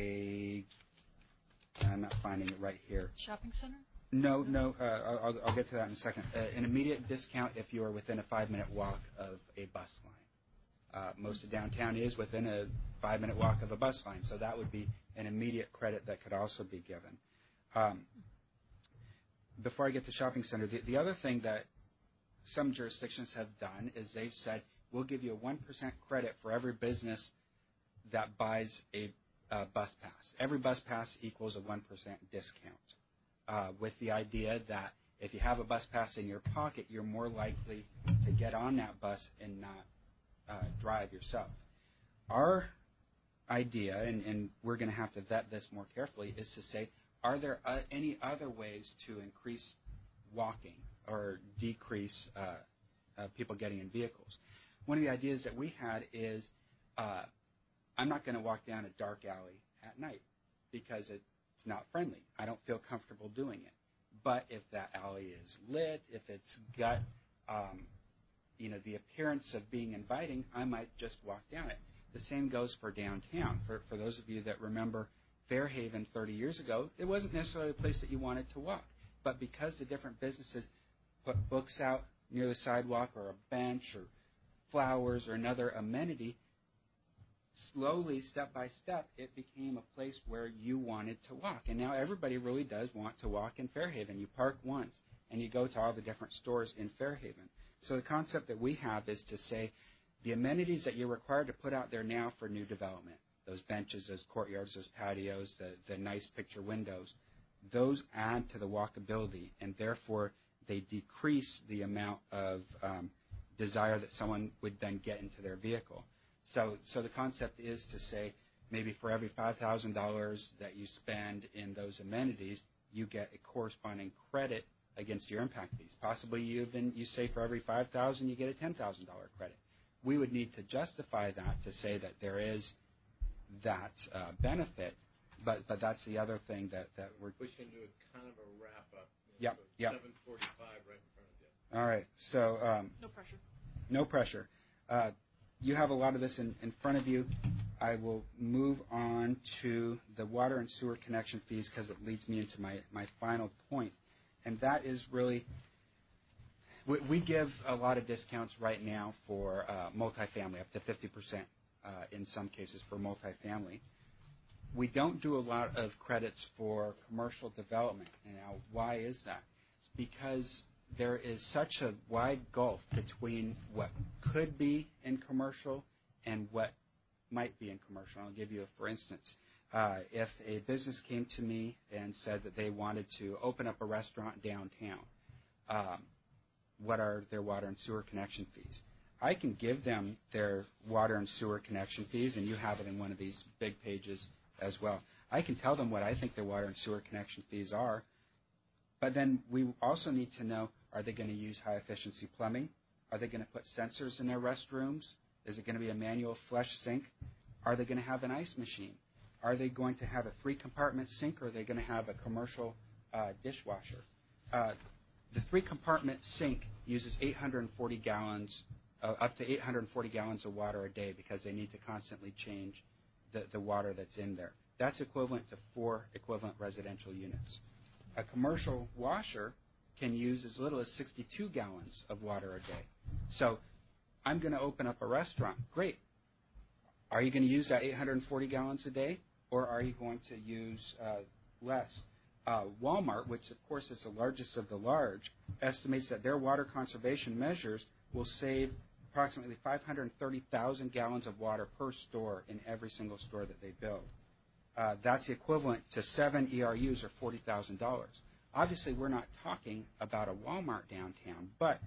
I'm not finding it right here. Shopping center? No. I'll get to that in a second. An immediate discount if you are within a 5-minute walk of a bus line. Most of downtown is within a 5-minute walk of a bus line, so that would be an immediate credit that could also be given. Before I get to shopping center, the other thing that some jurisdictions have done is they've said, we'll give you a 1% credit for every business that buys a bus pass. Every bus pass equals a 1% discount, with the idea that if you have a bus pass in your pocket, you're more likely to get on that bus and not drive yourself. Our idea, and we're going to have to vet this more carefully, is to say, are there any other ways to increase walking or decrease people getting in vehicles? One of the ideas that we had is I'm not going to walk down a dark alley at night because it's not friendly. I don't feel comfortable doing it. But if that alley is lit, if it's got the appearance of being inviting, I might just walk down it. The same goes for downtown. For those of you that remember Fairhaven 30 years ago, it wasn't necessarily a place that you wanted to walk. But because the different businesses put books out near the sidewalk or a bench or flowers or another amenity, slowly, step by step, it became a place where you wanted to walk. And now everybody really does want to walk in Fairhaven. You park once, and you go to all the different stores in Fairhaven. So the concept that we have is to say the amenities that you're required to put out there now for new development, those benches, those courtyards, those patios, the nice picture windows, those add to the walkability, and therefore they decrease the amount of desire that someone would then get into their vehicle. So the concept is to say maybe for every $5,000 that you spend in those amenities, you get a corresponding credit against your impact fees. Possibly you say for every $5,000 you get a $10,000 credit. We would need to justify that to say that there is that benefit, but that's the other thing that we're... We can do a kind of a wrap-up. Yep. 7:45 right in front of you. All right. So... no pressure. No pressure. You have a lot of this in front of you. I will move on to the water and sewer connection fees because it leads me into my final point. And that is really, we give a lot of discounts right now for multifamily, up to 50% in some cases for multifamily. We don't do a lot of credits for commercial development. Now, why is that? It's because there is such a wide gulf between what could be in commercial and what might be in commercial. I'll give you a for instance. If a business came to me and said that they wanted to open up a restaurant downtown, what are their water and sewer connection fees? I can give them their water and sewer connection fees, and you have it in one of these big pages as well. I can tell them what I think their water and sewer connection fees are, but then we also need to know, are they going to use high-efficiency plumbing? Are they going to put sensors in their restrooms? Is it going to be a manual flush sink? Are they going to have an ice machine? Are they going to have a 3-compartment sink, or are they going to have a commercial dishwasher? The 3-compartment sink uses 840 gallons, up to 840 gallons of water a day because they need to constantly change the water that's in there. That's equivalent to 4 equivalent residential units. A commercial washer can use as little as 62 gallons of water a day. So I'm going to open up a restaurant. Great. Are you going to use that 840 gallons a day, or are you going to use less? Walmart, which of course is the largest of the large, estimates that their water conservation measures will save approximately 530,000 gallons of water per store in every single store that they build. That's the equivalent to 7 ERUs or $40,000. Obviously, we're not talking about a Walmart downtown, but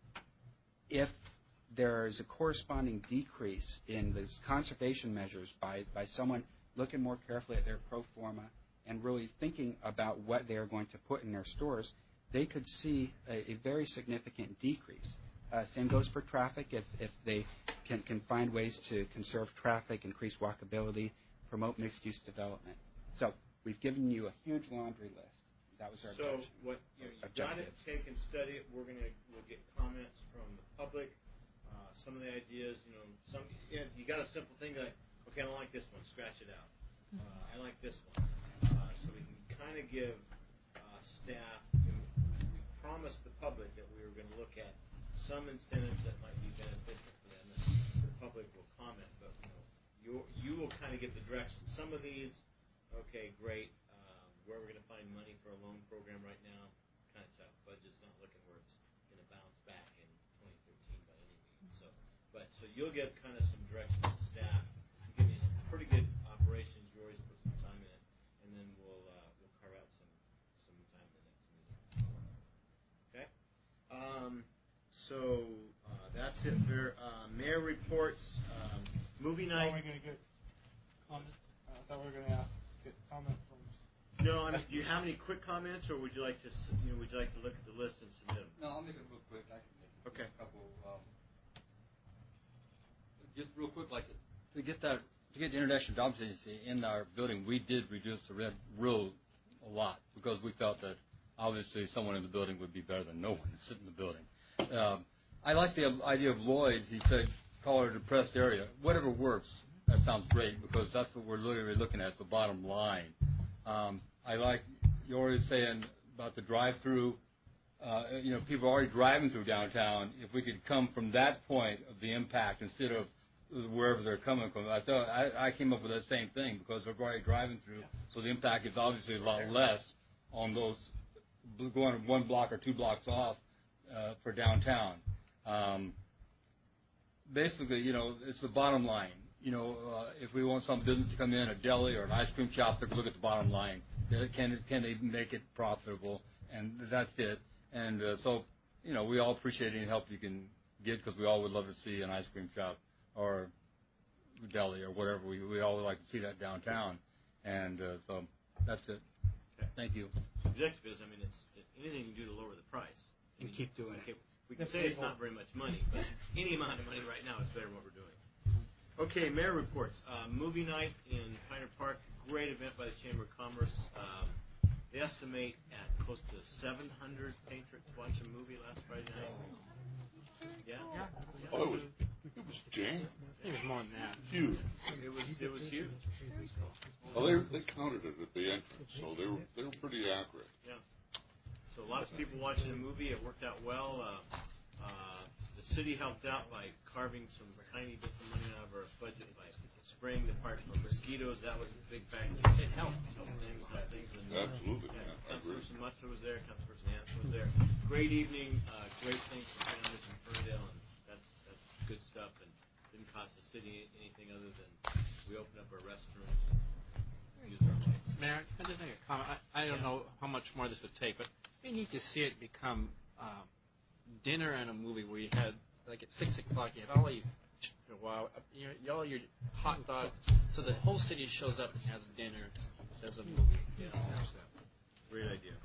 if there is a corresponding decrease in these conservation measures by someone looking more carefully at their pro forma and really thinking about what they are going to put in their stores, they could see a very significant decrease. Same goes for traffic. If they can find ways to conserve traffic, increase walkability, promote mixed-use development. So we've given you a huge laundry list. That was our So what you got to take and study it. We'll get comments from the public. Some of the ideas, you got a simple thing like, okay, I don't like this one, scratch it out. I like this one. So we can kind of give staff. We promised the public that we were going to look at some incentives that might be beneficial for them. And the public will comment, but you will kind of get the direction. Some of these, okay, great. Where we're going to find money for a loan program right now, kind of tough. Budget's not looking where it's going to bounce back in 2013 by any means. So you'll get kind of some direction from staff. Give me some pretty good operations. You always put some time in it, and then we'll carve out some time in the next meeting. Okay. So that's it for mayor reports. Movie night. Are we going to get comments? I thought we were going to get comment from. No, do you have any quick comments, or would you like to, would you like to look at the list and submit them? No, I'll make it real quick. I can make a couple. Just real quick, like to get the International Job Agency in our building, we did reduce the red rule a lot because we felt that obviously someone in the building would be better than no one to sit in the building. I like the idea of Lloyd. He said, call it a depressed area. Whatever works, that sounds great because that's what we're literally looking at, the bottom line. I like you already saying about the drive-through. People are already driving through downtown. If we could come from that point of the impact instead of wherever they're coming from. I came up with that same thing because they're already driving through, so the impact is obviously a lot less on those going 1 block or 2 blocks off for downtown. Basically, it's the bottom line. If we want some business to come in, a deli or an ice cream shop, they're going to look at the bottom line. Can they make it profitable? And that's it. And so, we all appreciate any help you can get because we all would love to see an ice cream shop or deli or whatever. We all would like to see that downtown. And so that's it. Okay. Thank you. Subjective is, it's anything you can do to lower the price. And keep doing it. We can say it's not very much money, but any amount of money right now is better than what we're doing. Okay, mayor reports. Movie night in Pioneer Park, great event by the Chamber of Commerce. They estimate at close to 700 patrons watched a movie last Friday night. Yeah. Oh, it was jammed. It was more than that. Huge. It was huge. Well, they counted it at the entrance, so they were pretty accurate. Yeah. So lots of people watching the movie. It worked out well. The city helped out by carving some tiny bits of money out of our budget by spraying the park for mosquitoes. That was a big factor. It helped things. Absolutely. Yeah. Councilperson Mutzer was there. Councilperson Hanson was there. Great evening. Great things for families in Ferndale, and that's good stuff. And didn't cost the city anything other than we opened up our restrooms and used our lights. Mayor, I just make a comment. I don't know how much more this would take, but we need to see it become dinner and a movie where you had, like at 6 o'clock, you had all these, all your hot dogs, so the whole city shows up and has dinner, does a movie. Yeah, great idea.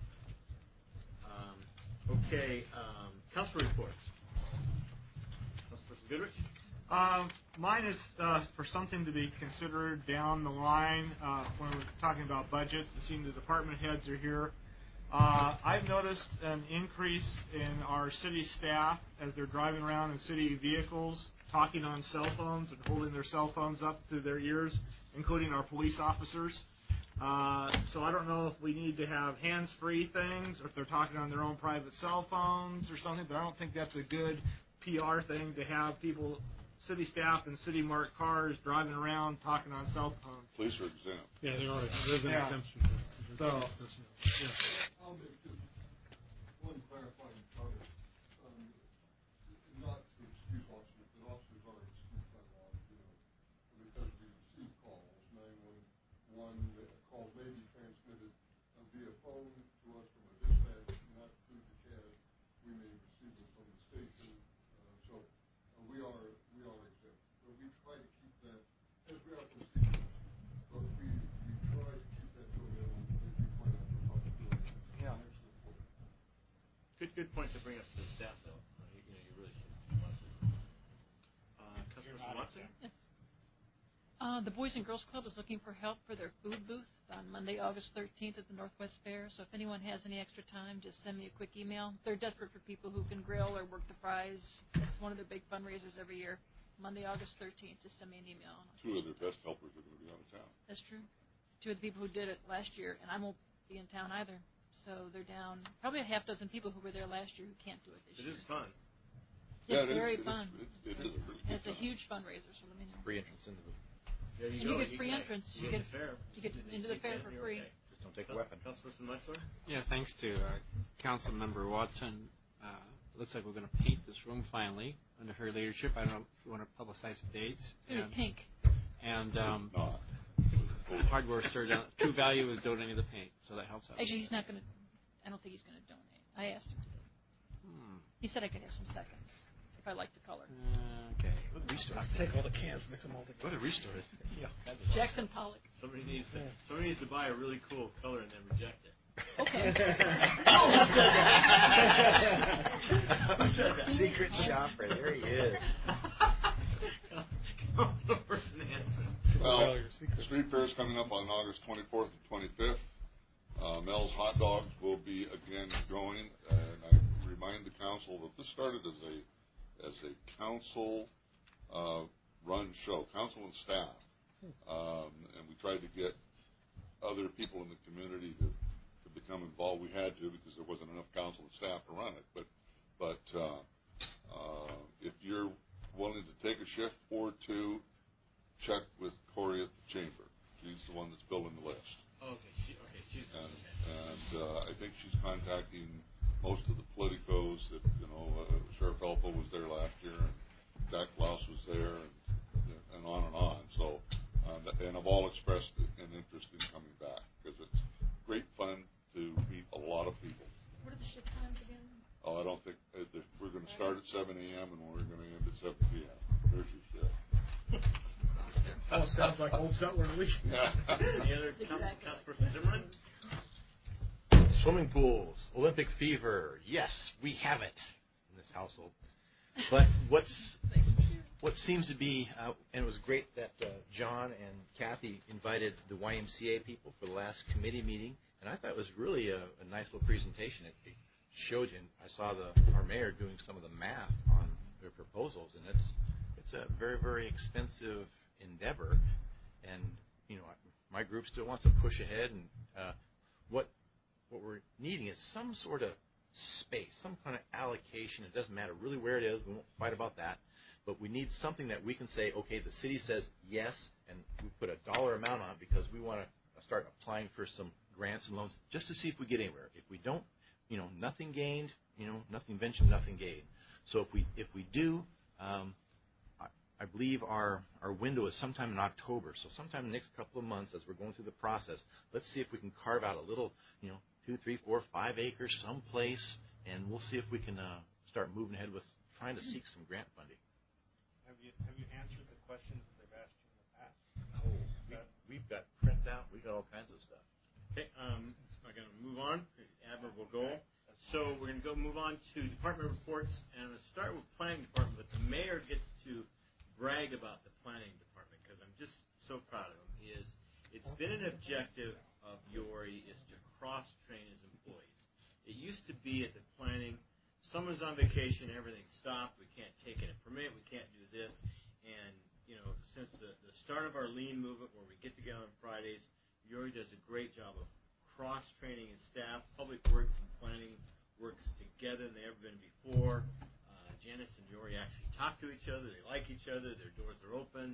Okay, council reports. Councilperson Goodrich? Mine is for something to be considered down the line when we're talking about budgets. It seems the department heads are here. I've noticed an increase in our city staff as they're driving around in city vehicles, talking on cell phones and holding their cell phones up to their ears, including our police officers. So I don't know if we need to have hands-free things or if they're talking on their own private cell phones or something, but I don't think that's a good PR thing to have people, city staff in city-marked cars driving around talking on cell phones. Police are exempt. Yeah, they are. There's an exemption. So, I'll make just one clarifying comment. Not to excuse officers, but officers are excused by law, because we receive calls. 911 call may be transmitted via phone to us from a dispatch, not through the CAD. We may receive it from the station. So we are exempt. But we try to keep that, as we are proceeding, but we try to keep that to a minimum, as you point out, for possibility. Yeah. Good point to bring up to the staff, though. You really should watch it. Councilperson Watson? Yes. The Boys and Girls Club is looking for help for their food booth on Monday, August 13th at the Northwest Fair. So if anyone has any extra time, just send me a quick email. They're desperate for people who can grill or work the fries. It's one of their big fundraisers every year. Monday, August 13th. Just send me an email. 2 of their best helpers are going to be out of town. That's true. 2 of the people who did it last year, and I won't be in town either. So they're down probably a half dozen people who were there last year who can't do it this year. It is fun. It's very fun. It is a really It's a huge fundraiser, so let me know. Free entrance into the. There you And go. you get free entrance. You get into the fair for free. Okay. Just don't take a weapon. Councilperson Metzler? Yeah, thanks to Council Member Watson. Looks like we're going to paint this room finally under her leadership. I don't know if you want to publicize the dates. It's pink. And hardware store down. True Value is donating the paint, so that helps out. Actually, he's not going to. I don't think he's going to donate. I asked him today. He said I could have some seconds if I like the color. Okay. let's take all the cans, mix them all together. What a restore. Yeah. Jackson Pollock. Somebody needs to buy a really cool color and then reject it. Okay. Who said that? Secret shopper. There he is. Councilperson Hanson. Well, Street Fair is coming up on August 24th and 25th. Mel's Hot Dogs will be again going, and I remind the council that this started as a council run show, council and staff, and we tried to get other people in the community to become involved. We had to because there wasn't enough council and staff to run it. But if you're willing to take a shift or two, check with Corey at the chamber. She's the one that's building the list. Okay, she's I think she's contacting most of the politicos. That Sheriff Elpo was there last year, and Jack Klaus was there, and on and on. So, and have all expressed an interest in coming back because it's great fun to meet a lot of people. What are the shift times again? Oh, I don't think we're going to start at 7 a.m. and we're going to end at 7 p.m. There's your shift. Oh, sounds like old settler relief. Any other Councilperson Zimmerman? Swimming pools, Olympic fever. Yes, we have it in this household. But what seems to be, and it was great that John and Kathy invited the YMCA people for the last committee meeting, and I thought it was really a nice little presentation. It showed you, and I saw our mayor doing some of the math on their proposals, and it's a very, very expensive endeavor, and my group still wants to push ahead, and what we're needing is some sort of space, some kind of allocation. It doesn't matter really where it is. We won't fight about that, but we need something that we can say, okay, the city says yes, and we put a dollar amount on it because we want to start applying for some grants and loans just to see if we get anywhere. If we don't, nothing gained, nothing ventured, nothing gained. So if we do, I believe our window is sometime in October. So sometime in the next couple of months as we're going through the process, let's see if we can carve out a little, 2, 3, 4, 5 acres someplace, and we'll see if we can start moving ahead with trying to seek some grant funding. Have you answered the questions that they've asked you in the past? Oh, we've got printouts. We've got all kinds of stuff. Okay, I'm going to move on. Admirable goal. So we're going to move on to department reports, and I'm going to start with planning department, but the mayor gets to brag about the planning department because I'm just so proud of him. It's been an objective of Yori is to cross-train his employees. It used to be at the planning, someone's on vacation, everything stopped, we can't take in a permit, we can't do this, and since the start of our lean movement where we get together on Fridays, Yori does a great job of cross-training his staff. Public Works and planning works together than they've ever been before. Janice and Yori actually talk to each other. They like each other. Their doors are open.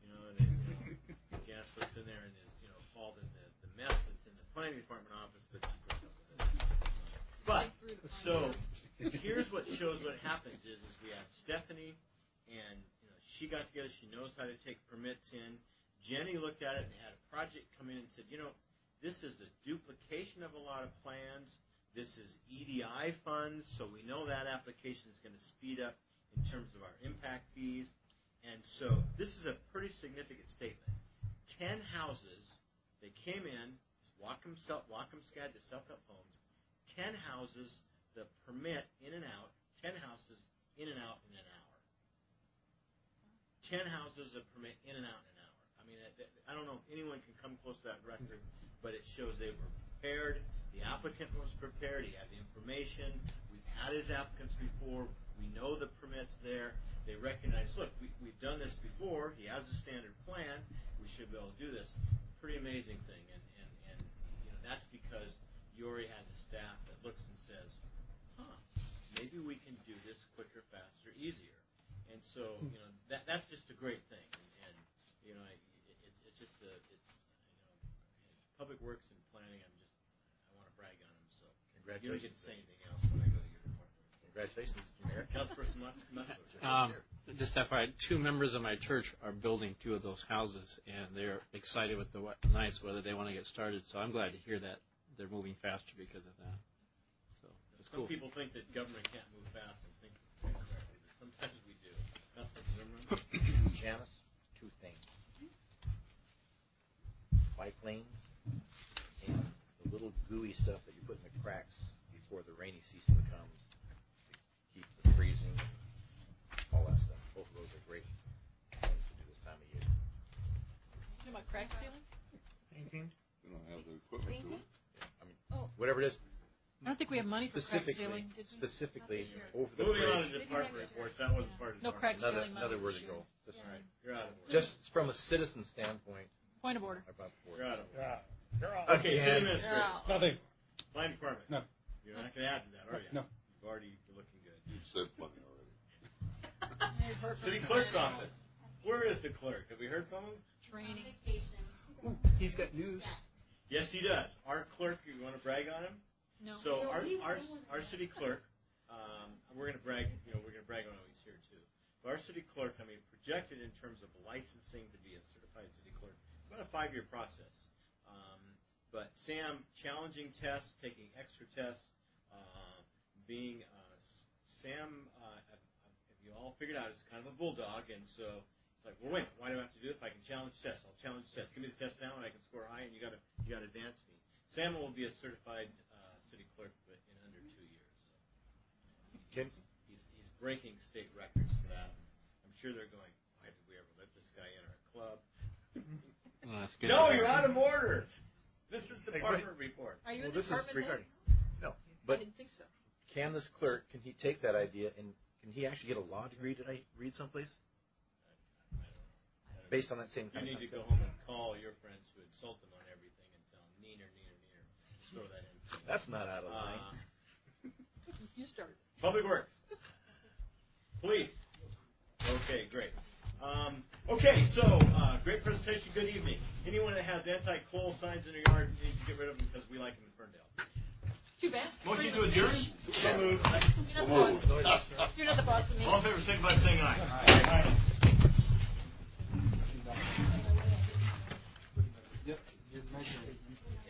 Janice looks in there and is involved in the mess that's in the planning department office, but she puts up with it. But so here's what shows what happens is we have Stephanie, and she got together. She knows how to take permits in. Jenny looked at it and had a project come in and said, this is a duplication of a lot of plans. This is EDI funds, so we know that application is going to speed up in terms of our impact fees. And so this is a pretty significant statement. 10 houses, they came in, Whatcom SCAD to self-help homes, 10 houses, the permit in and out, 10 houses in and out in an hour. 10 houses, a permit in and out in an hour. I mean, I don't know if anyone can come close to that record, but it shows they were prepared. The applicant was prepared. He had the information. We've had his applicants before. We know the permit's there. They recognize, look, we've done this before. He has a standard plan. We should be able to do this. Pretty amazing thing. And that's because Yori has a staff that looks and says, maybe we can do this quicker, faster, easier. And so, that's just a great thing. And it's just Public Works and planning, I want to brag on them. So you don't get to say anything else when I go to your department. Congratulations, Mr. Mayor. Councilperson Just FYI, 2 members of my church are building 2 of those houses, and they're excited with the nice weather. They want to get started, so I'm glad to hear that they're moving faster because of that. So it's cool. Some people think that government can't move fast and think correctly, but sometimes we do. Councilperson Zimmerman? Janice, 2 things. Bike lanes and the little gooey stuff that you put in the cracks before the rainy season comes to keep the freezing, all that stuff. Both of those are great things to do this time of year. You know about crack sealing? Painting? We don't have the equipment to it. Yeah, I mean, whatever it is. I don't think we have money for crack sealing. Specifically, over the moving bridge. on to department reports. That wasn't part of the No crack sealing. Another word to go. All right, you're out of order. Just from a citizen standpoint. Point of order. You're out of order. You're out. Okay, city administrator. Nothing. Planning department. No. You're not going to add to that, are you? No. You've already looking good. You've said plenty already. City clerk's office. Where is the clerk? Have we heard from him? Training. Ooh, he's got news. Yes, he does. Our clerk, you want to brag on him? No. So our city clerk, we're going to brag. We're going to brag on him. He's here too. But our city clerk, projected in terms of licensing to be a certified city clerk, it's about a 5-year process. But Sam, challenging tests, taking extra tests, being Sam. If you all figured out, is kind of a bulldog, and so. It's like, well, wait, why do I have to do it? If I can challenge tests, I'll challenge tests. Give me the test now, and I can score high, and you got to advance me. Sam will be a certified city clerk in under 2 years. So he's breaking state records for that. I'm sure they're going, why did we ever let this guy in our club? Well, that's good. No, you're out of order. This is department report. Are you in This is department regarding. head? No, but I didn't think so. can this clerk? Can he take that idea and can he actually get a law degree? Did I read someplace? Based on that same You kind need of to go home and call your friends who insult them on everything and tell them, neener. Just throw that in. That's not out of line. You started. Public Works. Police. Okay, great. So great presentation. Good evening. Anyone that has anti-coal signs in their yard needs to get rid of them because we like them in Ferndale. Too bad. Motion to adjourn? So moved. You're not the boss of me. All in favor, signify by saying aye. Aye. Yep.